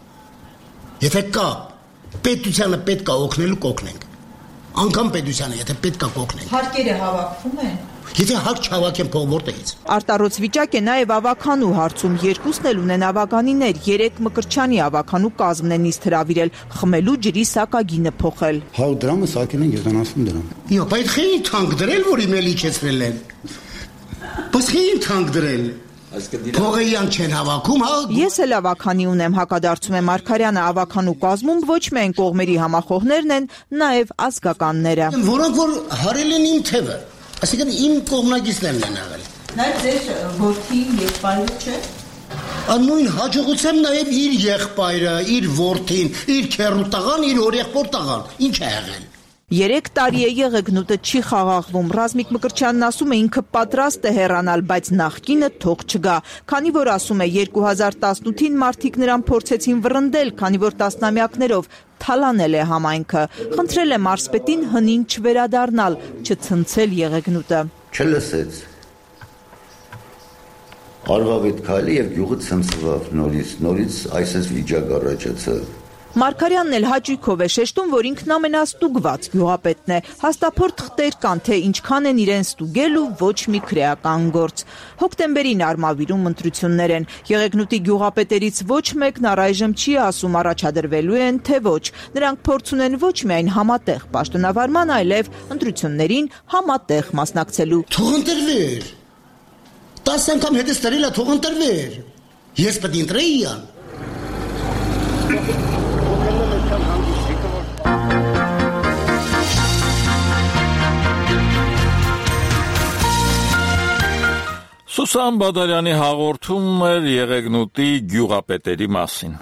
Եթե կա, պետությանը պետք է օգնելու կօգնենք։ Անկամ պետությանը, եթե պետք է կօգնենք։ Հարկերը հավաքվում են։ Եթե հարկ չհավաքեն փող որտեղից։ Արտառոց վիճակ է նաև ավականու հարցում, երկուսն էլ ունեն ավականիներ, երեք Մկրտչյանի ավականու կազմն է նիստ հրավիրել, խմելու ջրի սակագինը փոխել։ հա դրամը սակել են յոթանասուն դրամ։ Իո, բայց խի թանկ դրել, որ իմել իջեցրել են։ Բայց խի թանկ դրել։ Փողը յան չեն հավաքում, հա։ Ես էլ ավականի ունեմ, հակադարձում է Մարգարյանը, ավականու կազմում ոչ միայն կողմերի համախոհներն են, նաև ազգականները։ Որոնք որ հարել են իմ թևը, այսինքն իմ կողմնակիցներն են եղել։ Նաև ձեր որդին եղբայրը չէ։ Անույն հաջողությամբ նաև իր եղբայրը, իր որդին, իր քեռու տղան, իր օրեղբոր տղան, ինչ է եղել։ Երեք տարի է եղեգնուտը չի խաղաղվում։ Ռազմիկ Մկրտչյանն ասում է ինքը պատրաստ է հեռանալ, բայց նախկինը թող չգա։ Քանի որ ասում է երկու հազար տասնութին մարդիկ նրան փորձեցին վռնդել, քանի որ տասնամյակներով թալանել է համայնքը։ Խնդրել է մարզպետին հնին չվերադառնալ, չցնցել եղեգնուտը։ Չլսեց։ Արվավետ քայլի եւ գյուղը ցնցվավ նորից, նորից այսպես վիճակ առաջացավ։ Մարգարյանն էլ հաճույքով է շեշտում, որ ինքն ամենաստուգված գյուղապետն է։ Հաստափորդ թղթեր կան, թե ինչքան են իրեն ստուգել ու ոչ մի քրեական գործ։ Հոկտեմբերին Արմավիրում ընտրություններ են։ Եղեգնուտի գյուղապետերից ոչ մեկն առայժմ չի ասում առաջադրվելու են, թե ոչ։ Նրանք փորձ ունեն ոչ միայն համատեղ պաշտոնավարման, այլև ընտրություններին համատեղ մասնակցելու։ Թող ընտրվեր։ տասը անգամ հետս տրել է, թող ընտրվեր։ Ես պետք է ընտրեի ան։ Սուսան Բադալյանի հաղորդումն էր եղեգնուտի գյուղապետերի մասին։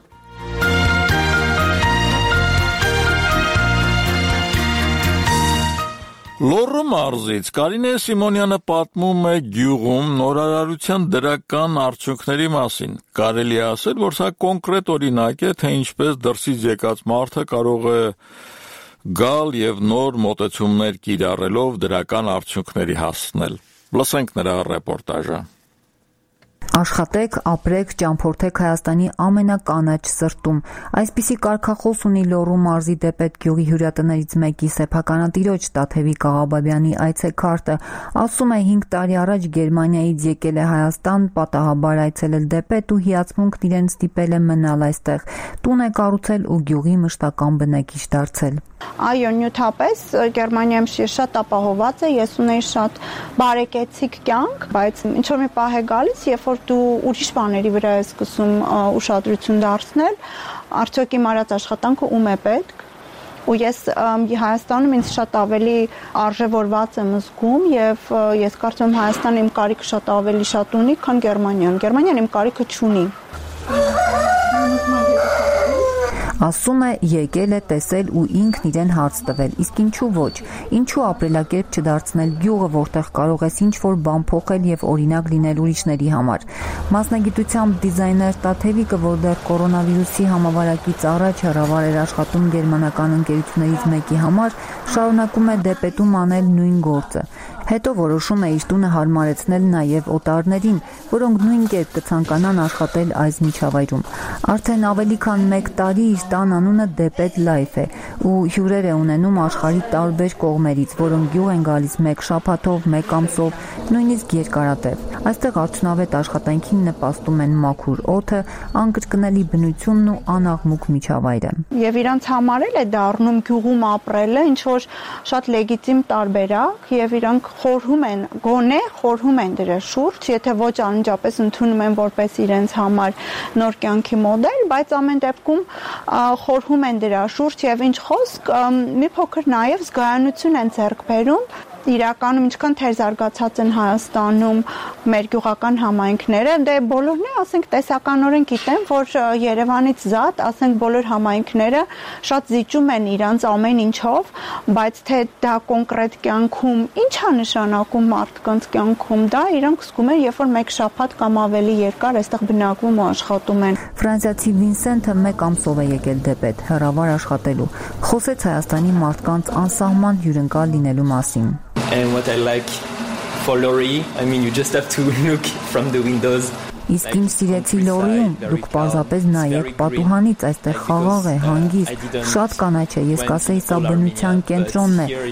Լոռու մարզից Կարինե Սիմոնյանը պատմում է գյուղում նորարարության դրական արդյունքների մասին։ Կարելի է ասել, որ սա կոնկրետ օրինակ է, թե ինչպես դրսից եկած մարդը կարող է գալ եւ նոր մոտեցումներ կիրառելով դրական արդյունքների հասնել։ Լսենք նրա ռեպորտաժը։ Աշխատեք, ապրեք, ճամփորդեք Հայաստանի ամենականաչ սրտում։ Այսպիսի կարգախոս ունի Լոռու մարզի Դեպետ գյուղի հյուրատներից մեկի սեփականատիրոջ Տաթևիկ Աղաբաբյանի այցեքարտը։ Ասում է հինգ տարի առաջ Գերմանիայից եկել է Հայաստան, պատահաբար այցելել Դեպետ ու հիացմունքն իրեն ստիպել է մնալ այստեղ։ Տուն է կառուցել ու գյուղի մշտական բնակիչ դարձել։ Այո, նյութապես Գերմանիայում շատ ապահոված է, ես ունեի շատ բարեկեցիկ կյանք, բայց ինչ որ մի պահ է գալիս, երբ որ դու ուրիշ բաների վրա ես սկսում ուշադրություն դարձնել, արդյոք իմ արած աշխատանքը ում է պետք, ու ես Հայաստանում ինձ շատ ավելի արժևորված եմ զգում եւ ես կարծում եմ Հայաստանը իմ կարիքը շատ ավելի շատ ունի, քան Գերմանիան։ Գերմանիան իմ կարիքը չունի։ Ասում է, եկել է տեսել ու ինքն իրեն հարց տվել, իսկ ինչու ոչ, ինչու ապրելակերպ չդարձնել գյուղը, որտեղ կարող ես ինչ-որ բան փոխել եւ օրինակ լինել ուրիշների համար։ Մասնագիտությամբ դիզայներ Տաթևիկը, որ դեռ կորոնավիրուսի համավարակից առաջ հեռավար էր աշխատում գերմանական ընկերություններից մեկի համար, շարունակում է դեպետում անել նույն գործը։ Հետո որոշում է իր տունը հարմարեցնել նաև օտարներին, որոնք նույն կերպ կցանկանան աշխատել այս միջավայրում։ Արդեն ավելի քան մեկ տարի իր տան անունը Դեպետ Լայֆ է ու հյուրեր է ունենում աշխարհի տարբեր կողմերից, որոնք գյուղ են գալիս մեկ շաբաթով, մեկ ամսով, նույնիսկ երկարատև։ Այստեղ արդյունավետ աշխատանքին նպաստում են մաքուր օդը, անկրկնելի բնությունն ու անաղմուկ միջավայրը։ Եվ իրանց համար էլ է դառնում գյուղում ապրելը ինչ որ շատ լեգիտիմ տարբերակ եւ իրանք խորհում են, գոնե խորհում են դրա շուրջ, եթե ոչ անմիջապես ընդունում են որպես իրենց համար նոր կյանքի մոդել, բայց ամեն դեպքում խորհում են դրա շուրջ եւ ինչ խոսք, մի փոքր նաեւ զգայունություն են ձեռք բերում իրականում ինչքան թեր զարգացած են Հայաստանում մեր գյուղական համայնքները, դե բոլորն է, ասենք տեսականորեն գիտեմ, որ Երևանից զատ, ասենք բոլոր համայնքները շատ զիջում են իրանց ամեն ինչով, բայց թե դա կոնկրետ կյանքում ինչ է նշանակում մարդկանց կյանքում, դա իրանք զգում են, երբ որ մեկ շաբաթ կամ ավելի երկար այստեղ բնակվում ու աշխատում են։ Ֆրանսիացի Վինսենթը մեկ ամսով է եկել Դեպետ, հեռավար աշխատելու։ Խոսեց Հայաստանի մարդկանց անսահման հյուրընկալ լինելու մասին։ And what I like for Lori, I mean, you just have to look from the windows. Իսկ իմ սիրեցի Լորիում դուք պարզապես նայեք պատուհանից, այստեղ խաղաղ է, հանգիստ, շատ կանաչ է, ես կասեի սա բնության կենտրոնն է,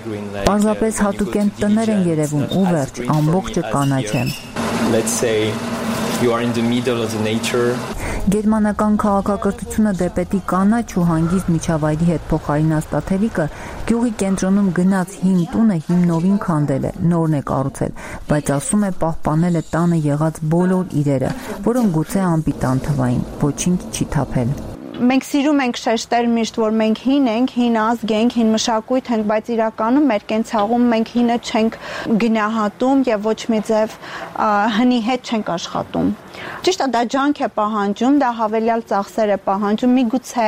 պարզապես հատուկենտ տներ են երևում ու վերջ, ամբողջը կանաչ է։ Let's say you are in the middle of the nature. Գերմանական քաղաքակրթությունը Դեպետի կանաչ ու հանգիստ միջավայրի հետ փոխարինած Տաթևիկը գյուղի կենտրոնում գնաց հին տունը հիմնովին քանդել է, նորն է կառուցել, բայց ասում է պահպանել է տանը եղած բոլոր իրերը, որոնք գուցե անպիտան թվային, ոչինչ չի թափել։ Մենք սիրում ենք շեշտել միշտ, որ մենք հին ենք, հին ազգ ենք, հին մշակույթ ենք, բայց իրականում մեր կենցաղում մենք հինը չենք գնահատում եւ ոչ մի ձև հնի հետ չենք աշխատում։ Ճիշտ է, դա ջանք է պահանջում, դա հավելյալ ծախսեր է պահանջում, միգուցե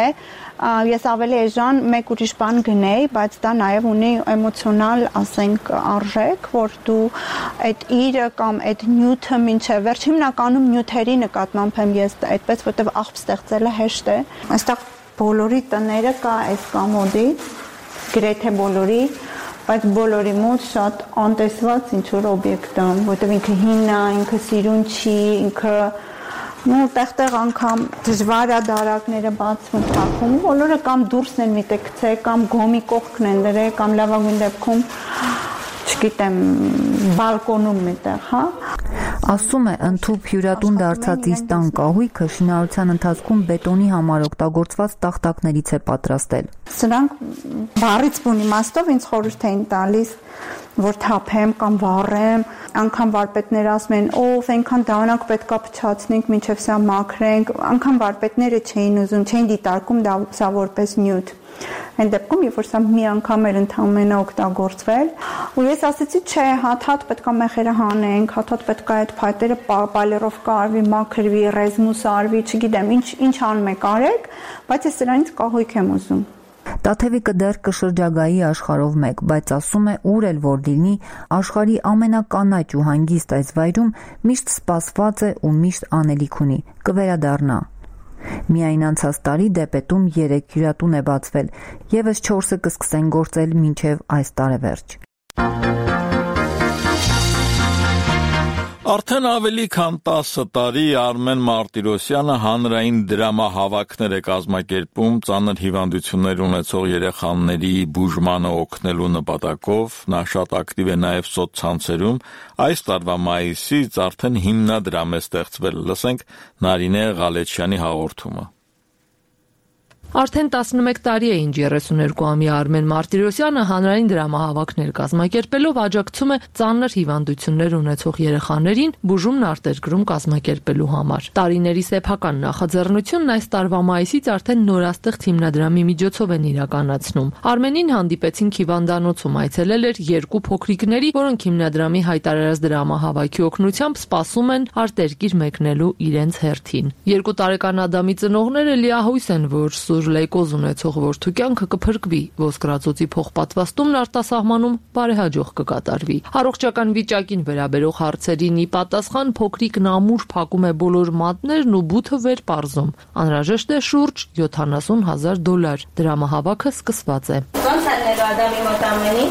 ես ավելի էժան մեկ ուրիշ բան գնեի, բայց դա նաև ունի էմոցիոնալ, ասենք, արժեք, որ դու այդ իրը կամ այդ նյութը մինչև վերջ հիմնականում նյութերի նկատմամբ եմ ես այդպես, որտեղ աղբ ստեղծելը հեշտ է։ Այստեղ բոլորի տները կա այս կամոդից, գրեթե բոլորի, բայց բոլորի մոտ շատ անտեսված ինչ-որ օբյեկտ է, որտեղ ինքը հին է, ինքը սիրուն չի, ինքը ու տեղ-տեղ անգամ դժվար է դարակները բացվում, թափվում, բոլորը կամ դուրսն են միտեղ գցել, կամ գոմի կողքն են դրել, կամ լավագույն դեպքում, չգիտեմ, բալկոնում միտեղ, հա։ Ասում է, ընդհուպ հյուրատուն դարձած իր տան կահույքը շինարարության ընթացքում բետոնի համար օգտագործված տախտակներից է պատրաստել։ Սրանք բառից բուն իմաստով ինձ խորհուրդ էին տալիս, որ թափեմ կամ վառեմ, անգամ վարպետները ասում են, ով այնքան դանակ պետքա փչացնենք, մինչև սա մաքրենք, անգամ վարպետները չէին ուզում, չէին դիտարկում դա սա որպես նյութ։ Այն դեպքում, երբ որ սա մի անգամ էր ընդհանրապես օգտագործվել, ու ես ասեցի, չէ, հատ-հատ պետքա մեխերը հանենք, հատ-հատ պետքա այդ փայտերը պալերով կարվի, մաքրվի, ռեզմուս արվի, չգիտեմ, ինչ ինչ անում եք արեք, բայց ես սրանից կահույք եմ ուզում։ Տաթևիկը դեռ կշրջագայի աշխարհով մեկ, բայց ասում է, ուր էլ որ լինի, աշխարհի ամենականաչ ու հանգիստ այս վայրում միշտ սպասված է ու միշտ անելիք ունի, կվերադառնա։ Միայն անցած տարի Դեպետում երեք հյուրատուն է բացվել, եւս չորսը կսկսեն գործել մինչև այս տարեվերջ։ Արդեն ավելի քան տասը տարի Արմեն Մարտիրոսյանը հանրային դրամահավաքներ է կազմակերպում ծանր հիվանդություններ ունեցող երեխաների բուժմանը օգնելու նպատակով, նա շատ ակտիվ է նաև սոցցանցերում, այս տարվա մայիսից արդեն հիմնադրամ է ստեղծվել, լսենք Նարինե Ղալեչյանի հաղորդումը։ Արդեն տասնմեկ տարի է ինչ երեսուներկուամյա Արմեն Մարտիրոսյանը հանրային դրամահավաքներ կազմակերպելով աջակցում է ծանր հիվանդություններ ունեցող երեխաներին բուժումն արտերկրում կազմակերպելու համար։ Տարիների սեփական նախաձեռնությունն այս տարվա մայիսից արդեն նորաստեղծ հիմնադրամի միջոցով են իրականացնում։ Արմենին հանդիպեցին հիվանդանոցում, այցելել էր երկու փոքրիկների, որոնք հիմնադրամի հայտարարած դրամահավաքի օգնությամբ սպասում են արտերկիր մեկնելու իրենց հերթին։ Երկու տարեկան Ադամի ծնողները լիահույս են, որ լեյկոզ ունեցող որդու կյանքը կփրկվի, ոսկրածոցի փոխպատվաստումն արտասահմանում բարեհաջող կկատարվի։ Առողջական վիճակին վերաբերող հարցերին ի պատասխան փոքրիկն ամուր փակում է բոլոր մատներն ու բութը վեր պարզում։ Անհրաժեշտ է շուրջ յոթանասուն հազար դոլար։ Դրամահավաքը սկսված է։ Ոնց է Ադամի մոտ ամենի։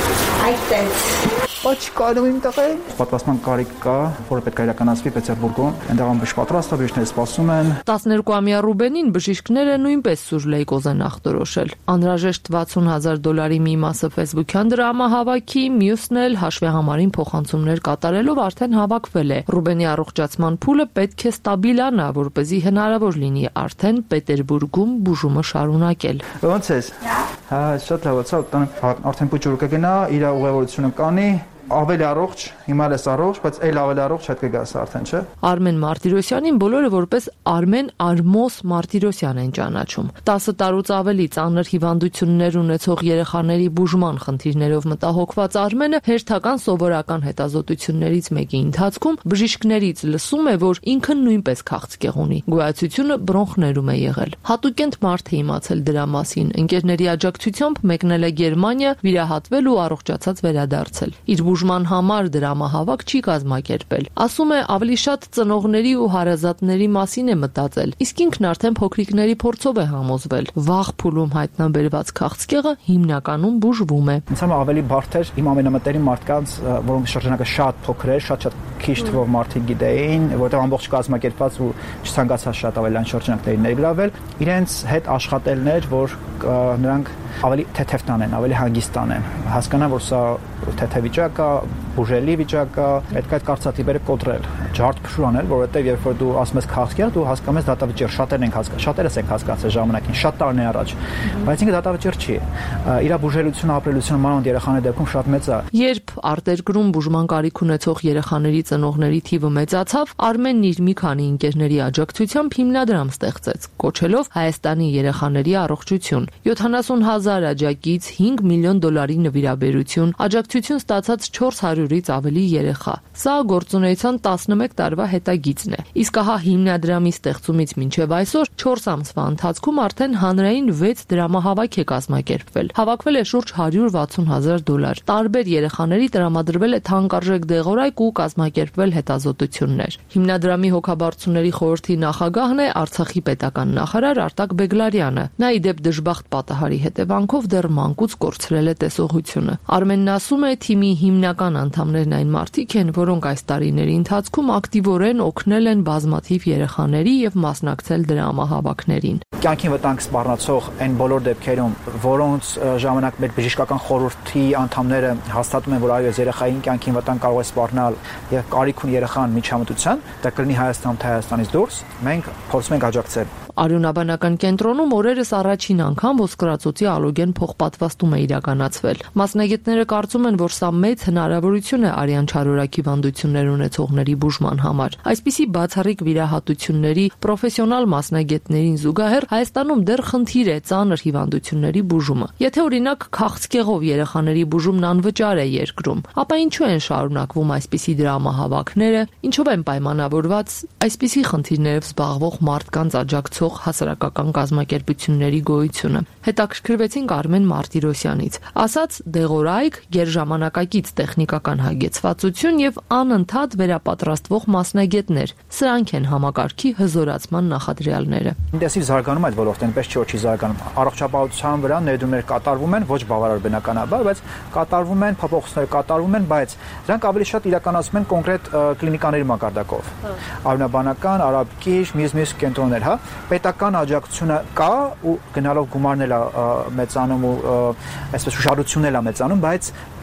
Այդտենց Ոչ կարում իմ տղեն։ Պատվաստման կարիք կա, որը պետք է իրականացվի Պետերբուրգում։ Այնտեղ ամբողջ պատրաստ է, բժիշկները սպասում են։ տասներկուամյա Ռուբենին բժիշկները նույնպես սուր լեյկոզ են ախտորոշել։ Անհրաժեշտ վաթսուն հազար դոլարի մի մասը ֆեյսբուքյան դրամահավաքի, մյուսն էլ հաշվեհամարին փոխանցումներ կատարելով արդեն հավաքվել է։ Ռուբենի առողջացման փուլը պետք է ստաբիլանա, որպեսզի հնարավոր լինի արդեն Պետերբուրգում բուժումը շարունակել։ Ոնց ես։ Հա, շատ լավ, արդեն փոճուրը կգնա, իր ուղևորությունը կանի։ Ավելի առողջ, հիմա ես առողջ, բայց այլ ավելի առողջ հետ կգաս արդեն, չէ՞։ Արմեն Մարտիրոսյանին բոլորը որպես Արմեն Արմոս Մարտիրոսյան են ճանաչում։ տասը տարուց ավելի ծանր հիվանդություններ ունեցող երեխաների բուժման խնդիրներով մտահոգված Արմենը հերթական սովորական հետազոտություններից մեկի ընթացքում բժիշկներից լսում է, որ ինքը նույնպես քաղցկեղ ունի։ Գոյացությունը բրոնխներում է եղել։ Հատուկենտ մարդ է իմացել դրա մասին։ Ընկերների աջակցությամբ մեկնել է Գերմանիա, վիրահատվել ու առողջացած վերադարձել։ Իր բուժման համար դրամահավաք չի կազմակերպել։ Ասում է, ավելի շատ ծնողների ու հարազատների մասին է մտածել, իսկ ինքն արդեն փոքրիկների փորձով է համոզվել։ Վաղ փուլում հայտնաբերված քաղցկեղը հիմնականում բուժվում է։ Ինձ համար ավելի բարդ էր իմ ամենամտերիմ մարդկանց, որոնք շրջանակը շատ փոքր էր, շատ-շատ քիչ թվով մարդիկ գիտեին, որտեղ ամբողջ կազմակերպված ու չցանկացած շատ ավելի լայն շրջանակների ներգրավել, իրենց հետ աշխատելն էր, որ նրանք ավելի թեթև տանեն, ավելի հանգիստ տանեն, հասկանան, որ սա թեթև վիճակ է, բուժելի վիճակ է, պետք է այդ կարծրատիպերը կոտրել, ջարդ փշուր անել, որովհետև երբ որ դու ասում ես քաղցկեղ, դու հասկանում ես դատավճիռ, շատերն են հասկանում, շատերս են հասկացել ժամանակին, շատ տարիներ առաջ, բայց ինքը դատավճիռ չի։ Իր բուժելությունը, ապրելությունը մանավանդ երեխաների դեպքում շատ մեծ է։ Երբ արտերկրում բուժման կարիք ունեցող երեխաների ծնողների թիվը մեծացավ, Արմենն իր մի քանի ընկերների աջակցությամբ հիմնադրամ ստեղծեց, կոչելով Հայաստանի երեխաների առողջություն։ յոթանասուն հազար աջակից հինգ միլիոն դոլարի նվիրաբերություն, աջակցություն ստացած չորս հարյուրից ավելի երեխա։ Սա գործունեության տասնմեկ տարվա հետագիծն է։ Իսկ ահա հիմնադրամի ստեղծումից մինչև այսօր չորս ամսվա ընթացքում արդեն հանրային վեց դրամահավաք է կազմակերպվել։ Հավաքվել է շուրջ հարյուր վաթսուն հազար դոլար։ Տարբեր երեխաների տրամադրվել է թանկարժեք դեղորայք ու կազմակերպվել հետազոտություններ։ Հիմնադրամի հոգաբարձուների խորհրդի նախագահն է Արցախի պետական նախարար Արտակ Բեգլարյանը։ Նա ի դեպ դժբախտ պատահարի հետևանքով դեռ մանկուց կորցրել է տեսողությունը։ Արմենն ասում է, թիմի հիմնական անդամներն այն մարդիկ են, որոնք այս տարիների ընթացքում ակտիվորեն օգնել են բազմաթիվ երեխաների եւ մասնակցել դրամահավաքներին։ Կյանքին վտանգ սպառնացող այն բոլոր դեպքերում, որոնց ժամանակ մեր բժշկական խորհրդի անդամները հաստատում են, որ այո, երեխային կյանքին վտանգ կարող է սպառնալ եւ կարիք ունի երեխան միջամտության, դա կլինի Հայաստան թե Հայաստանից դուրս, մենք փորձում ենք աջակցել։ Արյունաբանական կենտրոնում օրերս առաջին անգամ ոսկրածոցի ալոգեն փոխպատվաստում է իրականացվել։ Մասնագետները կարծում են, որ սա մեծ հնարավորություն է արյան չարորակ հիվանդություններ ունեցողների բուժման համար։ Այսպիսի բացառիկ վիրահատությունների պրոֆեսիոնալ մասնագետներին զուգահեռ Հայաստանում դեռ խնդիր է ծանր հիվանդությունների բուժումը։ Եթե օրինակ քաղցկեղով երեխաների բուժումն անվճար է երկրում, ապա ինչու են շարունակվում այսպիսի դրամահավաքները, ինչով են պայմանավորված այսպիսի խնդիրներով զբաղվող մարդկանց աջակցող հասարակական կազմակերպությունների գոյությունը։ Հետաքրքրվեցինք Արմեն Մարտիրոսյանից։ Ասաց դեղորայք, գերժամանակակից տեխնիկական հագեցվածություն եւ անընդհատ վերապատրաստվող մասնագետներ։ Սրանք են համակարգի հզորացման նախադրյալները։ Ինտենսիվ զարգանում այդ ոլորտը, այնպես չի, որ չի զարգանում։ Առողջապահության վրա ներդրումներ կատարվում են, ոչ բավարար բնականաբար, բայց կատարվում են, փոփոխություններ կատարվում են, բայց դրանք ավելի շատ իրականացվում են կոնկրետ կլինիկաների մակարդակով։ Արյունաբանական, արաբկիր, մյուս-մյուս կենտրոններ, հա, պետական աջակցությունը կա ու գնալով գումարն էլ է մեծանում ու այսպես ուշադրությունն էլ է մեծանում, բայց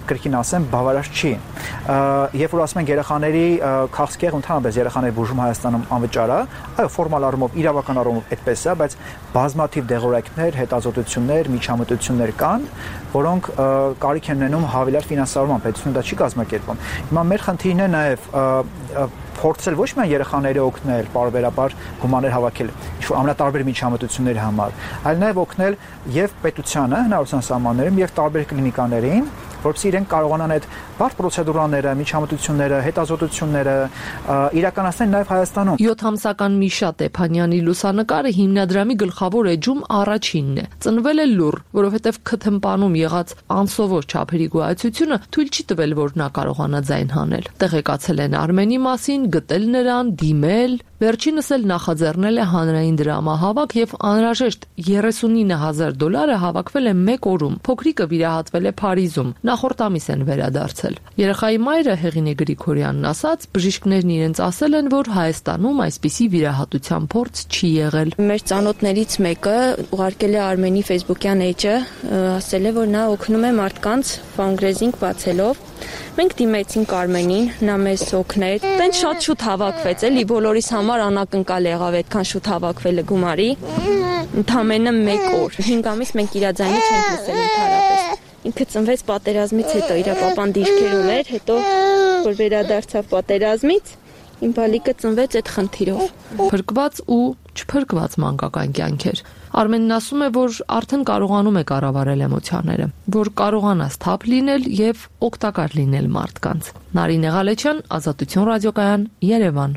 կրկին ասեմ, բավարար չի։ Երբ որ ասում ենք երեխաների քաղցկեղ ընդհանրապես երեխաների բուժում Հայաստանում անվճար է, այո, ֆորմալ առումով, իրավական առումով այդպես է, բայց բազմաթիվ դեղորայքներ, հետազոտություններ, միջամտություններ կան, որոնք կարիք են ունենում հավելյալ ֆինանսավորման, պետությունը դա չի կազմակերպում։ Հիմա մեր խնդիրն է նաև փորձել ոչ միայն երեխաների օգնել, բարբերաբար գումարներ հավաքել ինչ-որ ամենատարբեր միջամտությունների համար, այլ նաև օգնել եւ պետությանը հնարավորության սահմաններում եւ տարբեր կլինիկաներին, որովհետեւ իրենք կարողանան այդ բարդ պրոցեդուրաները, միջամտությունները, հետազոտությունները իրականացնել նաև Հայաստանում։ յոթ ամսական Միշա Տեփանյանի լուսանկարը հիմնադրամի գլխավոր էջում առաջինն է։ Ծնվել է լուռ, որովհետև քթմպանում եղած անսովոր չափերի գոյացությունը թույլ չի տվել, որ նա կարողանա ձայն հանել։ Տեղեկացել են Արմենի մասին, գտել նրան, դիմել, վերջինս էլ նախաձեռնել է հանրային դրամահավաք եւ անհրաժեշտ երեսունինը հազար դոլարը հավաքվել է մեկ օրում։ Փոքրիկը վիրահատվել է Փարիզում։ Նախորդ ամիս են վերադարձել։ Երեխայի մայրը Հեղինե Գրիգորյանն ասաց, բժիշկներն իրենց ասել են, որ Հայաստանում այսպիսի վիրահատության փորձ չի եղել։ Մեր ծանոթներից մեկը ուղարկել է Արմենի Facebook-յան էջը, ասել է, որ նա օգնում է մարդկանց ֆանգրեզինգ բացելով։ Մենք դիմեցինք Արմենին, նա մեզ օգնեց։ Տենց շատ շուտ հավաքվեց, էլի բոլորիս համար անակնկալ եղավ այդքան շուտ հավաքվելը գումարի։ Ընդամենը մեկ օր։ հինգ ամիս մենք իր ձայնը չենք լսել ընդհանրապես։ Ինքը ծնվեց պատերազմից հետո, իր պապան դիրքեր ուներ, հետո որ վերադարձավ պատերազմից, իմ բալիկը ծնվեց այդ խնդիրով։ Փրկված ու չփրկված մանկական կյանքեր։ Արմենն ասում է, որ արդեն կարողանում է կառավարել էմոցիաները, որ կարողանաս թափ լինել եւ օգտակար լինել մարդկանց։ Նարինե Ղալեչյան, Ազատություն ռադիոկայան, Երևան։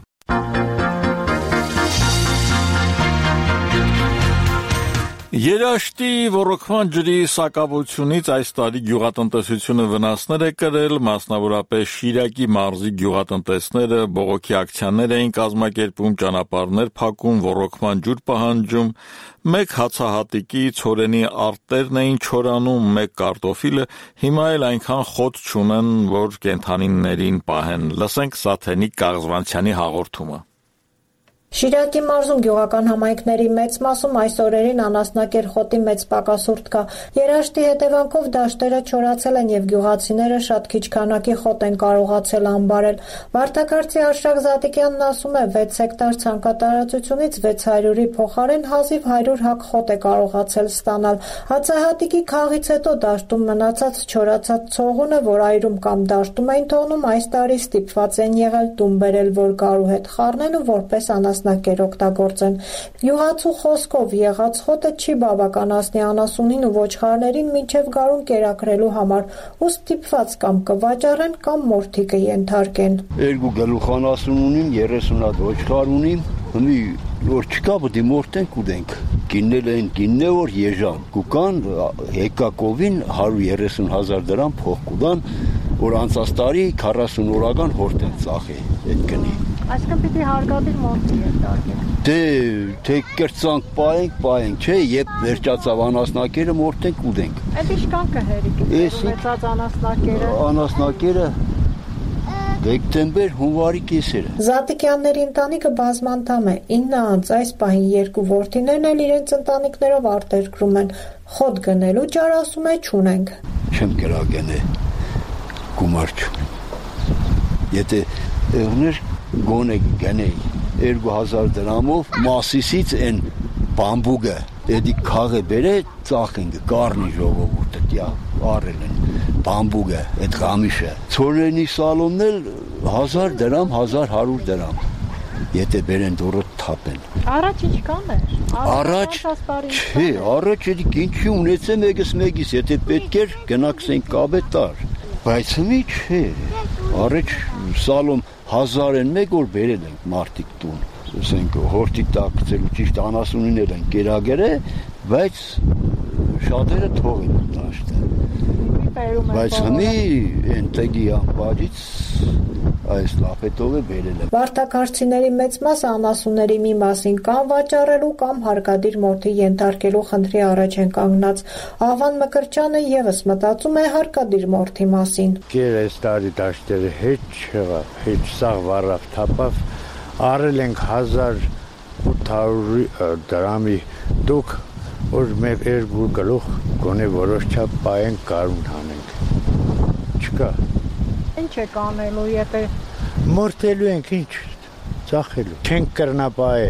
Երաշտի ռոռոկման ջրի սակավությունից այս տարի գյուղատնտեսությունը վնասներ է կրել, մասնավորապես Շիրակի մարզի գյուղատնտեսները բողոքի ակցիաներ էին կազմակերպում, ճանապարհներ փակում, ռոռոկման ջուր պահանջում, մեկ հացահատիկի ցորենի արտերն էին չորանում, մեկ կարտոֆիլը, հիմա էլ այնքան խոտ չունեն, որ կենդանիներին պահեն։ Լսենք Սաթենիկ Կաղզվանցյանի հաղորդումը։ Շիրակի մարզում գյուղական համայնքների մեծ մասում այս օրերին անասնակեր խոտի մեծ պակասուրդ կա։ Երաշտի հետևանքով դաշտերը չորացել են եւ գյուղացիները շատ քիչ քանակի խոտ են կարողացել անբարել։ Վարդակարծի Արշակ Զատիկյանն ասում է, վեց հեկտար ցանկատարածությունից վեց հարյուրի փոխարեն հազիվ հարյուր հակ խոտ է կարողացել ստանալ։ Հացահատիկի քաղից հետո դաշտում մնացած չորացած ցողունը, որ այրում կամ դաշտում էին թողնում, այս տարի ստիպված են եղել տուն բերել, որ գարու հետ խառնեն ու որպես անաս նակեր օգտագործեն։ Յուղացու խոսքով եղած խոտը չի բավականացնի անասունին ու ոչխարներին մինչև գարուն կերակրելու համար, ու ստիպված կամ կվաճառեն կամ մորթի կենթարկեն։ Երկու գլուխանասուն ունիմ, երեսուն հատ ոչխար ունիմ, մի որ չկա պետք է մորթենք ուտենք։ Գիննել են գիննե որ եժան, կուկան հեկակովին հարյուր երեսուն հազար դրամ փող կուտան, որ անցած տարի քառասուն օրական հորտ են ծախի այդ գնի։ Այսինքն պիտի հարգադիր մորթի ենթարկեն։ Դե թե կրծանք պայենք, պայենք, չէ, երբ վերջացավ անասնակերը մորթենք ուտենք։ Այդ իշքան կհերիք։ Մեծած անասնակերը։ Անասնակերը դեկտեմբեր հունվարի կեսերը։ Զատիկյանների ընտանիքը բազմանդամ է, ինը անց այս պահին երկու որդիներն էլ իրենց ընտանիքներով արտերկրում են։ Խոտ գնելու ճար ասում է չունենք։ Չեմ կրագենե գումար չունեմ։ Եթե ուներ գոնե գնեի երկու հազար դրամով Մասիսից են բամբուկը, դեդի քաղը բերե ծախենք կարնի ժողովուրդը դիա արել են բամբուկը, այդ գամիշը։ Ցորենի սալոնն էլ հազար դրամ, հազար հարյուր դրամ։ Եթե բերեն դուրը թափեն։ Առաջ ինչքան էր։ Առաջ չէ, առաջ էլի ինչի ունեցե մեկս մեկից, եթե պետք էր գնացենք կաբետար։ Բայց հիմի չէ։ Առաջ սալոն հազար են մեկ որ բերել են մարդիկ տուն։ Ասենք հորտի տակ ծելու ճիշտ անասունին են կերագերը, բայց շատերը թող են դաշտը։ Բայց հիմի են տեգի ամբարից այս լապետով է բերել է։ Վարդակարցիների մեծ մասը անասունների մի մասին կամ վաճառելու կամ հարկադիր մորթի ենթարկելու խնդրի առաջ են կանգնած։ Աղվան Մկրտչյանը եւս մտածում է հարկադիր մորթի մասին։ Կեր այս տարի դաշտերը հետ չեղավ, հետ սաղ վառավ թափավ, արել ենք հազար ութ հարյուր դրամի դուք, որ մեր երկու գլուխ գոնե որոշ չափ պայենք կարուն հանենք։ չկա։ Ինչ է կանելու, եթե Մորթելու ենք ինչ, ծախելու։ Չենք կրնապայե,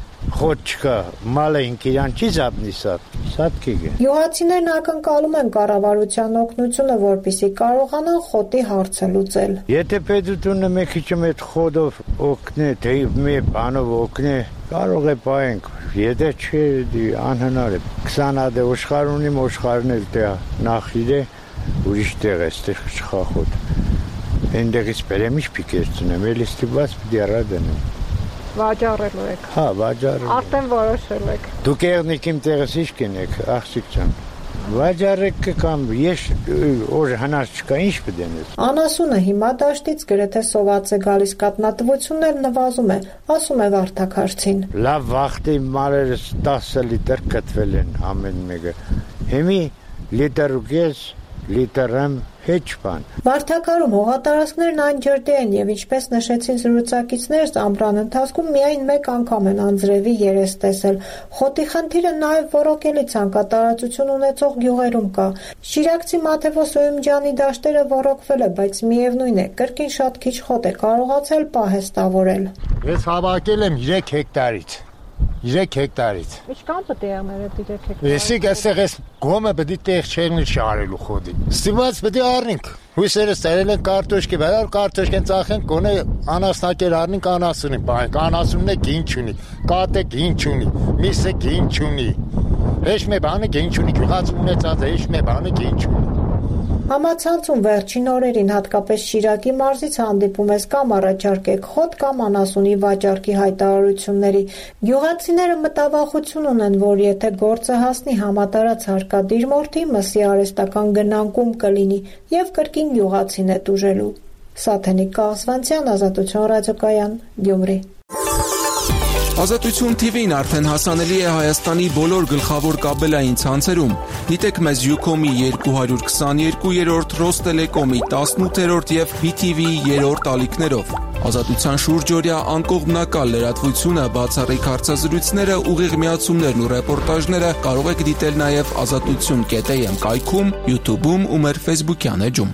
խոտ չկա, մալը ինք իրան չի զապնի սատ, սատկիկ է։ Գյուղացիներն ակնկալում են կառավարության օգնությունը, որպեսզի կարողանան խոտի հարցը լուծել։ Եթե պետությունը մի քիչ մեծ խոդով օգնի, թե մի բանով օգնի, կարող է պայենք, եթե չէ, անհնար է։ քսան հատ աշխարհ ունիմ, աշխարհն էլ դե նախիր է, ուրիշ տեղ է, ստեղ չխա խոտ։ Այնտեղից բերեմ ինչ պիկերցնեմ, էլի ստիպված պիտի առադենեմ։ Վաճառելու եք։ Հա, վաճառելու։ Արդեն որոշել եք։ Դուք եղնիկ իմ տեղս ինչ կենեք, աղջիկ ջան։ Վաճառեք կամ ես օր հնար չկա, ինչ պիտենես։ Անասունը հիմա դաշտից գրեթե սոված է գալիս, կատնատվությունն էլ նվազում է, ասում է Վարդաքարցին։ Լավ վախտի մարերս տասը լիտր կտվել են ամեն մեկը։ Հիմի լիտր ու կես, լիտր եմ Հեչ բան։ Վարդակարում հողատարածքներն անջրդի են եւ ինչպես նշեցին զրուցակիցներս, ամռան ընթացքում միայն մեկ անգամ են անձրևի երես տեսել։ Խոտի խնդիրը նաեւ ռոռոկելի ցանկատարածություն ունեցող գյուղերում կա։ Շիրակցի Մաթեւոս Օյումջյանի դաշտերը ռոռոկվել է, բայց միևնույն է, կրկին շատ քիչ խոտ է կարողացել պահեստավորել։ Ես հավաքել եմ երեք հեկտարից։ երեք հեկտարից։ Ինչքան պետք է ամերը երեք հեկտար։ Եսիկ այստեղ էս գոմը պետք է տեղ չերնի շարելու խոդի։ Ստիպված պետք է առնենք։ Հույսերս ծերել են կարտոշկի, բայց կարտոշկեն ծախեն, գոնե անասնակեր առնենք, անասունի բանք, անասունն է գին չունի, կատը գին չունի, միսը գին չունի։ Հեչ մի բանը գին չունի, գյուղաց ունեցած է, հեչ մի բանը գին չունի։ Համացանցում վերջին օրերին հատկապես Շիրակի մարզից հանդիպում ես կամ առաջարկեք խոտ կամ անասունի վաճառքի հայտարարությունների։ Գյուղացիները մտավախություն ունեն, որ եթե գործը հասնի համատարած հարկադիր մորթի, մսի արհեստական գնանկում կլինի եւ կրկին գյուղացին է տուժելու։ Սաթենիկ Կաղզվանցյան, Ազատություն ռադիոկայան, Գյումրի։ Ազատություն Թի Վին արդեն հասանելի է Հայաստանի բոլոր գլխավոր կաբելային ցանցերում։ Դիտեք մեզ Յուկոմի երկու հարյուր քսաներկուերորդ, Ռոստելեկոմի տասնութերորդ եւ Բի Թի Վիի երրորդ ալիքներով։ Ազատության շուրջօրյա անկողմնակալ լրատվությունը, բացառիկ հարցազրույցները, ուղիղ միացումներն ու ռեպորտաժները կարող եք դիտել նաեւ ազատություն կետ էյ էմ կայքում, YouTube-ում ու մեր Facebook-յան էջում։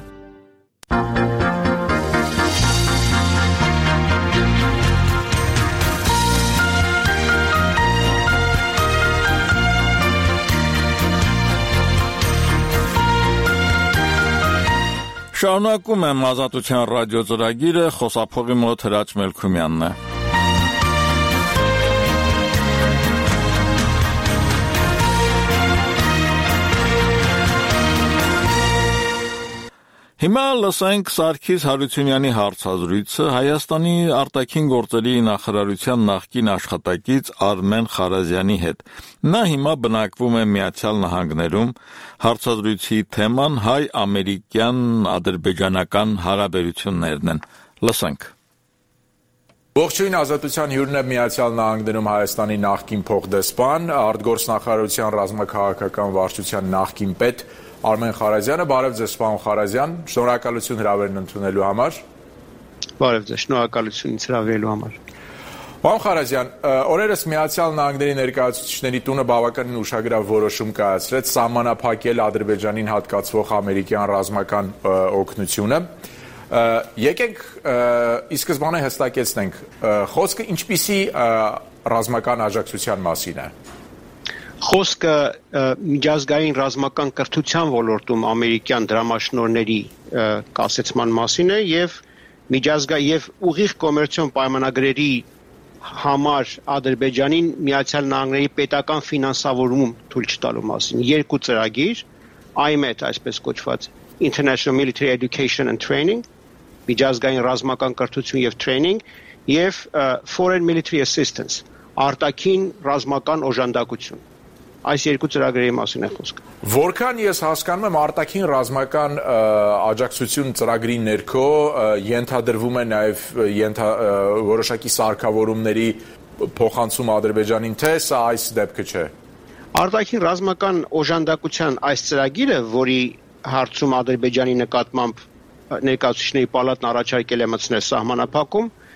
Շարունակում եմ Ազատության ռադիո ծրագիրը, խոսափողի մոտ Հրաչ Մելքումյանն է։ Հիմա լսենք Սարգիս Հարությունյանի հարցազրույցը Հայաստանի արտաքին գործերի նախարարության նախկին աշխատակից Արմեն Խարազյանի հետ։ Նա հիմա բնակվում է Միացյալ Նահանգներում, հարցազրույցի թեման հայ-ամերիկյան ադրբեջանական հարաբերություններն են։ Լսենք։ Ողջույն, Ազատության հյուրն է Միացյալ Նահանգներում Հայաստանի նախկին փոխդեսպան, արտգործնախարարության ռազմաքաղաքական վարչության նախկին պետ Արմեն Խարազյանը։ Բարև ձեզ, պարոն Խարազյան, շնորհակալություն հրավերն ընդունելու համար։ Բարև ձեզ, շնորհակալություն ինձ հրավիրելու համար։ Պարոն Խարազյան, օրերս Միացյալ Նահանգների ներկայացուցիչների տունը բավականին ուշագրավ որոշում կայացրեց սահմանափակել Ադրբեջանին հատկացվող ամերիկյան ռազմական օգնությունը։ Եկենք ի սկզբանե հստակեցնենք, խոսքը ինչպիսի ռազմական աջակցության մասին է։ Խոսքը միջազգային ռազմական կրթության ոլորտում ամերիկյան դրամաշնորհների կասեցման մասին է եւ միջազգային եւ ուղիղ կոմերցիոն պայմանագրերի համար Ադրբեջանին Միացյալ Նահանգների պետական ֆինանսավորում թույլ չտալու մասին։ Երկու ծրագիր, այ էմ է, այսպես կոչված International Military Education and Training, միջազգային ռազմական կրթություն եւ training, եւ Foreign Military Assistance, արտաքին ռազմական օժանդակություն։ Այս երկու ծրագրերի մասին է խոսքը։ Որքան ես հասկանում եմ, արտաքին ռազմական աջակցություն ծրագրի ներքո ենթադրվում է նաև որոշակի սարքավորումների փոխանցում Ադրբեջանին, թե սա այս դեպքը չէ։ Արտաքին ռազմական օժանդակության այս ծրագիրը, որի հարցում Ադրբեջանի նկատմամբ ներկայացուցիչների պալատն առաջարկել է մտցնել սահմանափակում,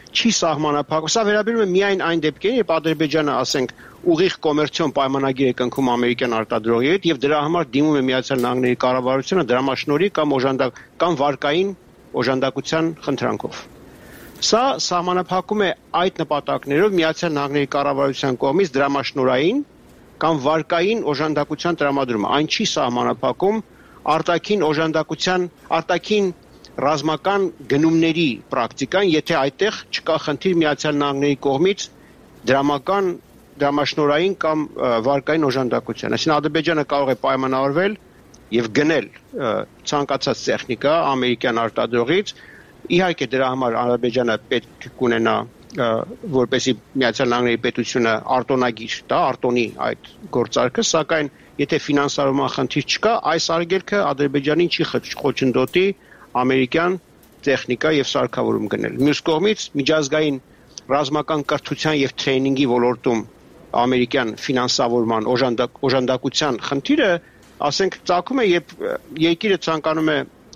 չի սահմանափակվում։ Սա վերաբերում է միայն այն դեպքերին, երբ Ադրբեջանը, ասենք, ուղիղ կոմերցիոն պայմանագիր է կնքում ամերիկյան արտադրողի հետ եւ դրա համար դիմում է Միացյալ Նահանգների կառավարությունը դրամաշնորհի կամ օժանդակ կամ վարկային օժանդակության խնդրանքով։ Սա սահմանափակում է այդ նպատակներով Միացյալ Նահանգների կառավարության կողմից դրամաշնորհային կամ վարկային օժանդակության տրամադրումը։ Այն չի սահմանափակում արտաքին օժանդակության, արտաքին ռազմական գնումների պրակտիկան, եթե այդտեղ չկա խնդիր Միացյալ Նահանգների կողմից դրամական, դրամաշնորհային կամ վարկային օժանդակության։ Այսինքն Ադրբեջանը կարող է պայմանավորվել եւ գնել ցանկացած տեխնիկա ամերիկյան արտադրողից։ Իհարկե դրա համար Ադրբեջանը պետք կունենա, որպեսզի Միացյալ Նահանգների պետությունը արտոնագիր տա, արտոնի այդ գործարքը, սակայն եթե ֆինանսավորման խնդիր չկա, այս արգելքը Ադրբեջանին չի խոչընդոտի ամերիկյան տեխնիկա եւ սարքավորում գնել։ Մյուս կողմից միջազգային ռազմական կրթության եւ տրեյնինգի ոլորտում ամերիկյան ֆինանսավորման օժանդակ, օժանդակության խնդիրը, ասենք, ծագում է, երբ երկիրը ցանկանում է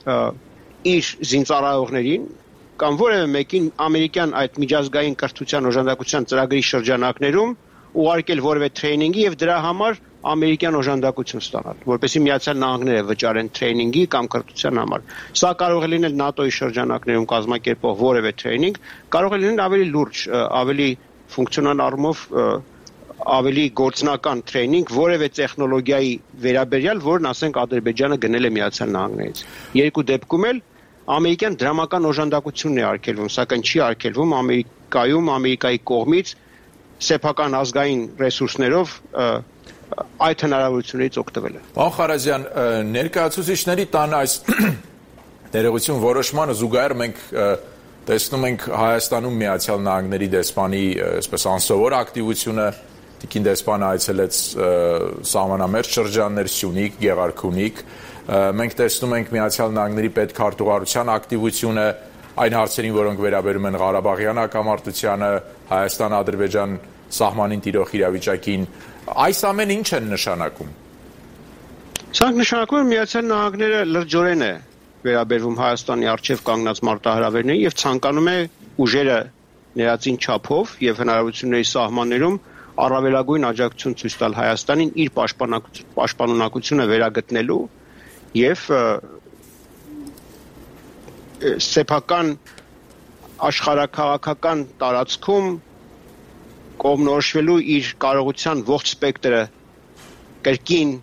իր զինծառայողներին կամ որևէ մեկին ամերիկյան այդ միջազգային կրթության օժանդակության ծրագրի շրջանակներում ուղարկել որևէ տրեյնինգի եւ դրա համար ամերիկյան օժանդակություն ստանալ, որպեսզի Միացյալ Նահանգները վճարեն տրեյնինգի կամ կրթության համար։ Սա կարող է լինել ՆԱՏՕ-ի շրջանակներում կազմակերպող որևէ տրեյնինգ, կարող է լինել ավելի լուրջ, ավելի ֆունկցիոնալ առումով ավելի գործնական տրեյնինգ, որևէ տեխնոլոգիայի վերաբերյալ, որն ասենք Ադրբեջանը գնել է Միացյալ Նահանգներից։ Երկու դեպքում էլ ամերիկյան դրամական օժանդակությունն է արգելվում, սակայն չի արգելվում Ամերիկայում Ամերիկայի կողմից սեփական ազգային ռեսուրսներով այդ հնարավորությունից օգտվելը։ Պարոն Խարազյան, ներկայացուցիչների տան այս ներողություն որոշմանը զուգահեռ մենք տեսնում ենք Հայաստանում Միացյալ Նահանգների դեսպանի այսպես անսովոր ակտիվությունը, Տիկին դեսպանը այցելեց սահմանամերձ շրջաններ Սյունիք, Գեղարքունիք, մենք տեսնում ենք Միացյալ Նահանգների պետքարտուղարության ակտիվությունը այն հարցերին, որոնք վերաբերում են Ղարաբաղյան հակամարտությանը, Հայաստան-Ադրբեջան սահմանին տիրող իրավիճակին, այս ամենը ինչ են նշանակում։ Սա նշանակում է Միացյալ Նահանգները լրջորեն է վերաբերվում Հայաստանի առջև կանգնած մարտահրավերներին եւ ցանկանում է ուժերը ներածին չափով եւ հնարավորությունների սահմաններում առավելագույն աջակցություն ցույց տալ Հայաստանին իր պաշտպանունակությունը վերագտնելու եւ սեփական աշխարհաքաղաքական տարածքում կողմնորոշվելու իր կարողության ողջ սպեկտրը կրկին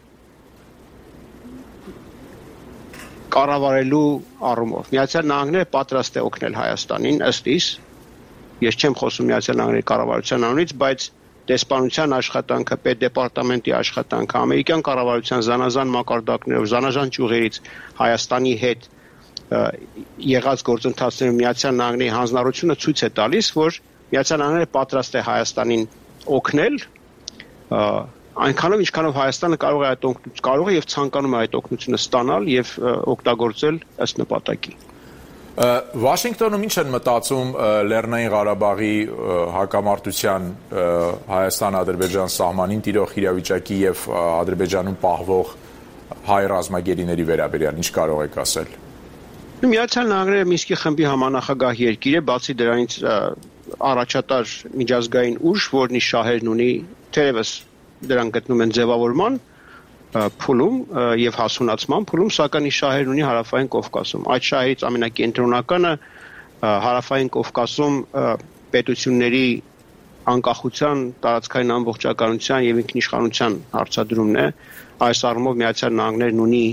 կառավարելու առումով։ Միացյալ Նահանգները պատրաստ է օգնել Հայաստանին, ըստ իս, ես չեմ խոսում Միացյալ Նահանգների կառավարության անունից, բայց դեսպանության աշխատանքը, պետդեպարտամենտի աշխատանքը, ամերիկյան կառավարության զանազան մակարդակներով, զանազան ճյուղերից Հայաստանի հետ եղած գործընթացներում Միացյալ Նահանգների հանձնառությունը ցույց է տալիս, որ Միացյալ Նահանգները պատրաստ է Հայաստանին օգնել, այնքանով ինչքանով Հայաստանը կարող է այդ օգնություն կարող է եւ ցանկանում է այդ օգնությունը ստանալ եւ օգտագործել ըստ նպատակի։ Վաշինգտոնում ինչ են մտածում Լեռնային Ղարաբաղի հակամարտության Հայաստան-Ադրբեջան սահմանին տիրող իրավիճակի եւ Ադրբեջանում պահվող հայ ռազմագերիների վերաբերյալ, ինչ կարող եք ասել։ Միացյալ Նահանգները Մինսկի խմբի համանախագահ երկիր է, բացի դրանից առաջատար միջազգային ուժ, որն իր շահերն ունի, թերևս դրանք գտնում են ձևավորման փուլում եւ հասունացման փուլում, սակայն իր շահերն ունի Հարավային Կովկասում։ Այդ շահերից ամենակենտրոնականը Հարավային Կովկասում պետությունների անկախության, տարածքային ամբողջականության եւ ինքնիշխանության հարցադրումն է։ Այս առումով Միացյալ Նահանգներն ունի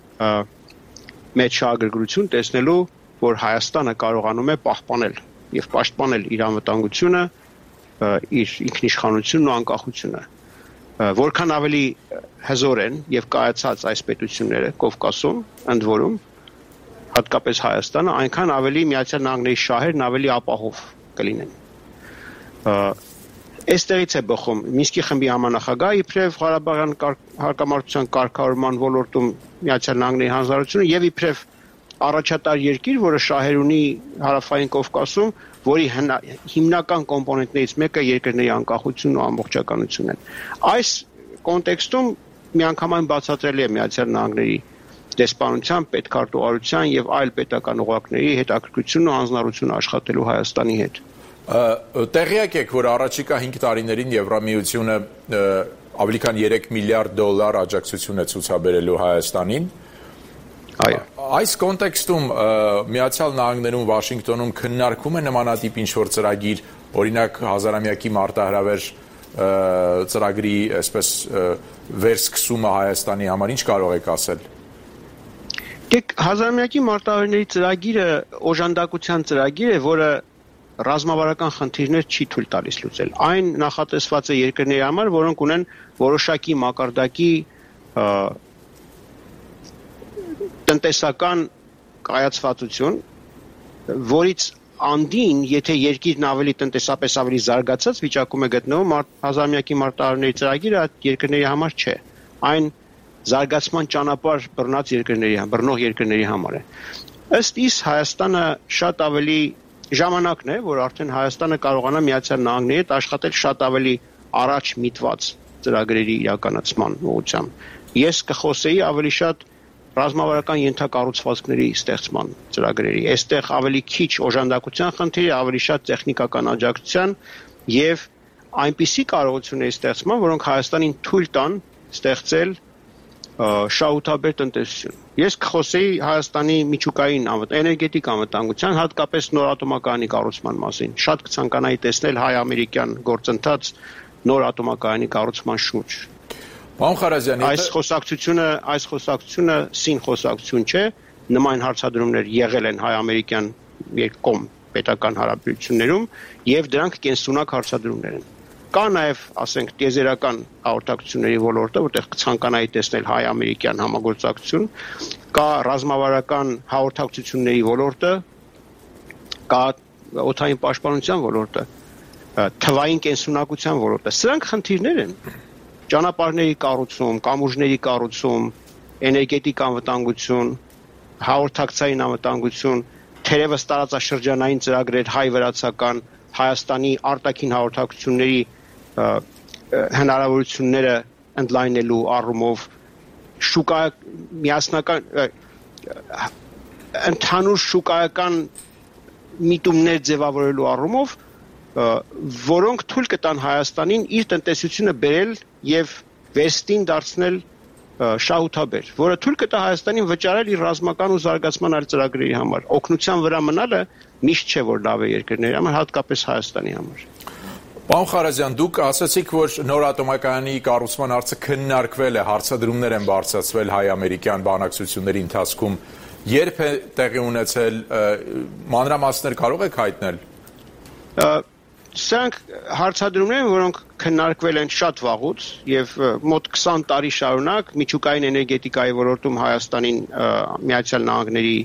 մեծ շահագրգռություն տեսնելու, որ Հայաստանը կարողանում է պահպանել եւ պաշտպանել իր անվտանգությունը, իր ինքնիշխանությունն ու անկախությունը։ Որքան ավելի հզոր են եւ կայացած այս պետությունները Կովկասում, ընդ որում, հատկապես Հայաստանը, այնքան ավելի Միացյալ Նահանգների շահերն ավելի ապահով կլինեն։ Այստեղից է բխում Մինսկի խմբի համանախագահ իբրև Ղարաբաղյան հակամարտության կարգավորման ոլորտում Միացյալ Նահանգների հանձնառությունը եւ իբրև առաջատար երկիր, որը շահեր ունի Հարավային Կովկասում, որի հիմնական կոմպոնենտներից մեկը երկրների անկախությունն ու ամբողջականությունն են։ Այս կոնտեքստում միանգամայն բացատրելի է Միացյալ Նահանգների դեսպանության, պետքարտուղարության եւ այլ պետական օղակների հետաքրքրությունն ու հանձնառությունը աշխատելու Հայաստանի հետ։ Տեղյակ եք, որ առաջիկա հինգ տարիներին Եվրամիությունը ավելի քան երեք միլիարդ դոլար աջակցություն է ցուցաբերելու Հայաստանին։ Այո։ Այս կոնտեքստում Միացյալ Նահանգներում Վաշինգտոնում քննարկում է նմանատիպ ինչ-որ ծրագիր, օրինակ հազարամյակի մարտահրավեր ծրագրի այսպես վերսկսումը Հայաստանի համար, ինչ կարող եք ասել։ Դեք հազարամյակի մարտահրավերների ծրագիրը օժանդակության ծրագիր է, որը ռազմավարական խնդիրներ չի թույլ տալիս լուծել։ Այն նախատեսված է երկրների համար, որոնք ունեն որոշակի մակարդակի տնտեսական կայացվածություն, որից անդին, եթե երկիրն ավելի տնտեսապես ավելի զարգացած վիճակում է գտնվում, հազարամյակի մարտահրավերների ծրագիրը այդ երկրների համար չէ։ Այն զարգացման ճանապարհ բռնած երկրների, բռնող երկրների համար է։ Ըստ իս Հայաստանը շատ ավելի ժամանակն է, որ արդեն Հայաստանը կարողանա Միացյալ Նահանգների հետ աշխատել շատ ավելի առաջ միտված ծրագրերի իրականացման ուղղությամբ։ Ես կխոսեի ավելի շատ ռազմավարական ենթակառուցվածքների ստեղծման ծրագրերի։ Այստեղ ավելի քիչ օժանդակության խնդիրի, ավելի շատ տեխնիկական աջակցության եւ այնպիսի կարողությունների ստեղծման, որոնք Հայաստանին թույլ տան ստեղծել շահութաբեր տնտեսություն։ Ես կխոսեի Հայաստանի միջուկային էներգետիկ անվտանգության, հատկապես նոր ատոմակայանի կառուցման մասին։ Շատ կցանկանայի տեսնել հայ-ամերիկյան գործընթաց նոր ատոմակայանի կառուցման շուրջ։ Պարոն Խարազյան, այս խոսակցությունը, այս խոսակցությունը սին խոսակցություն չէ, նման հարցադրումներ եղել են հայ-ամերիկյան երկկողմ պետական հարաբերություններում եւ դրանք կենսունակ հարցադրումներ են։ Կա նաև, ասենք, տիեզերական հաղորդակցությունների ոլորտը, որտեղ կցանկանայի տեսնել հայ-ամերիկյան համագործակցություն, կա ռազմավարական հաղորդակցությունների ոլորտը, կա օդային պաշտպանության ոլորտը, թվային կենսունակության ոլորտը։ Սրանք խնդիրներ են։ Ճանապարհների կառուցում, կամուրջների կառուցում, էներգետիկ անվտանգություն, հաղորդակցային անվտանգություն, թերևս տարածաշրջանային ծրագրեր հայ-վրացական, Հայաստանի արտաքին հաղորդակցությունների հնարավորությունները ընդլայնելու առումով շուկա միասնական ընդհանուր շուկայական միտումներ ձևավորելու առումով, որոնք թույլ կտան Հայաստանին իր տնտեսությունը բերել եւ վերստին դարձնել շահութաբեր, որը թույլ կտա Հայաստանին վճարել իր ռազմական ու զարգացման այլ ծրագրերի համար։ Օգնության վրա մնալը միշտ չէ, որ լավ է երկրների համար, հատկապես Հայաստանի համար։ Պարոն Խարազյան, դուք ասացիք, որ նոր ատոմակայանի կառուցման հարցը քննարկվել է, հարցադրումներ են բարձրացվել հայ-ամերիկյան բանակցությունների ընթացքում։ Երբ է տեղի ունեցել, մանրամասներ կարող եք հայտնել։ Սրանք հարցադրումներ են, որոնք քննարկվել են շատ վաղուց եւ մոտ քսան տարի շարունակ միջուկային էներգետիկայի ոլորտում Հայաստանին Միացյալ Նահանգների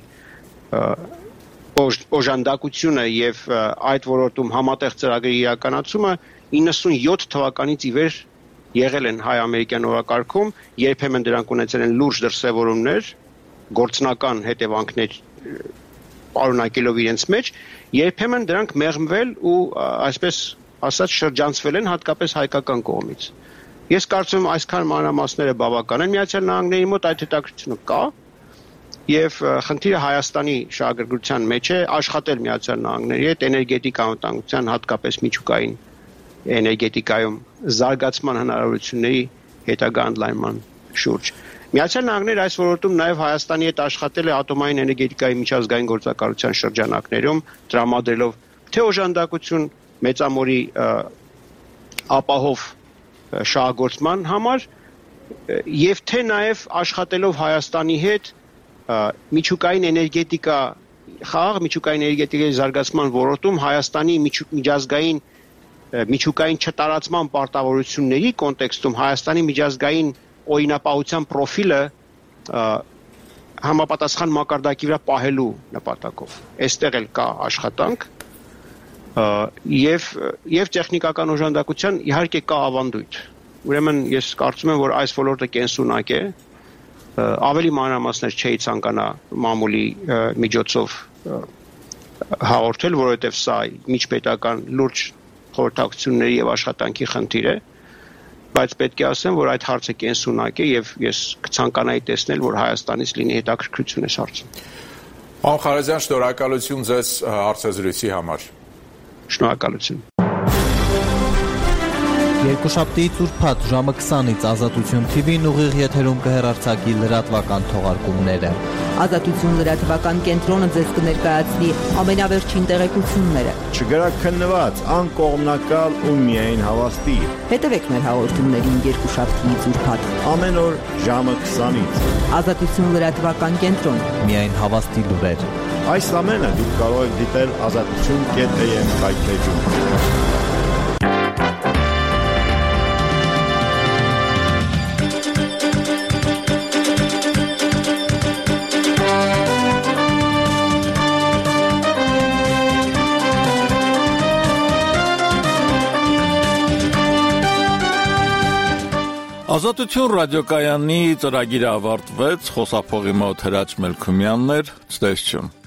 օժանդակությունը եւ այդ ոլորտում համատեղ ծրագրի իրականացումը իննսունյոթ թվականից ի վեր եղել են հայ-ամերիկյան օրակարգում, երբեմն դրանք ունեցել են լուրջ դրսևորումներ, գործնական հետևանքներ պարունակելով իրենց մեջ, երբեմն դրանք մեղմվել ու այսպես ասած շրջանցվել են հատկապես հայկական կողմից։ Ես կարծում եմ այսքան մանրամասները բավական են Միացյալ Նահանգների մոտ, այդ հետաքրքրությունը կա եւ խնդիրը Հայաստանի շահագրգռության մեջ է աշխատել Միացյալ Նահանգների հետ էներգետիկ անվտանգության, հատկապես միջուկային էներգետիկայում զարգացման հնարավորությունների հետագա ընդլայնման շուրջ։ Միացյալ Նահանգները այս ոլորտում նաև Հայաստանի հետ աշխատել է ատոմային էներգետիկայի միջազգային գործակալության շրջանակներում, տրամադրելով թե օժանդակություն մեծամորի ապահով շահագործման համար եւ թե նաև աշխատելով Հայաստանի հետ միջուկային էներգետիկա խաղ միջուկային էներգետիկայի զարգացման ոլորտում Հայաստանի միջազգային միջուկային չտարածման պարտավորությունների կոնտեքստում Հայաստանի միջազգային օրինապահության պրոֆիլը համապատասխան մակարդակի վրա պահելու նպատակով։ Այստեղ էլ կա աշխատանք եւ եւ տեխնիկական օժանդակության իհարկե կա ավանդույթ։ Ուրեմն ես կարծում եմ, որ այս ոլորտը կենսունակ է, ավելի մանրամասներ չէի ցանկանա մամուլի միջոցով հաղորդել, որովհետեւ սա միջպետական լուրջ խորհրդակցությունների եւ աշխատանքի խնդիր է, բայց պետք է ասեմ, որ այդ հարցը կենսունակ է եւ ես կցանկանայի տեսնել, որ Հայաստանից լինի հետաքրքրություն այս հարցում։ Պարոն Խարազյան, շնորհակալություն ձեզ հարցազրույցի համար։ Շնորհակալություն։ Երկուշաբթի ծուրփաթ ժամը քսանից Ազատություն թի վին ուղիղ եթերում կհեռարձակի լրատվական թողարկումները։ Ազատություն լրատվական կենտրոնը ձեզ կներկայացնի ամենավերջին տեղեկությունները։ Չգրաքննված, անկողմնակալ ու միայն հավաստի։ Հետևեք մեր հաղորդումներին երկուշաբթի ծուրփաթ ամեն օր ժամը քսանից։ Ազատություն լրատվական կենտրոն։ Միայն հավաստի լուրեր։ Այս ամենը դուք կարող եք դիտել ազատություն կետ էյ էմ հայթեջում։ Ազատություն ռադիոկայանի ծրագիրը ավարտվեց, խոսափողի մոտ Հրաչ Մելքումյանն էր, ցտեսություն։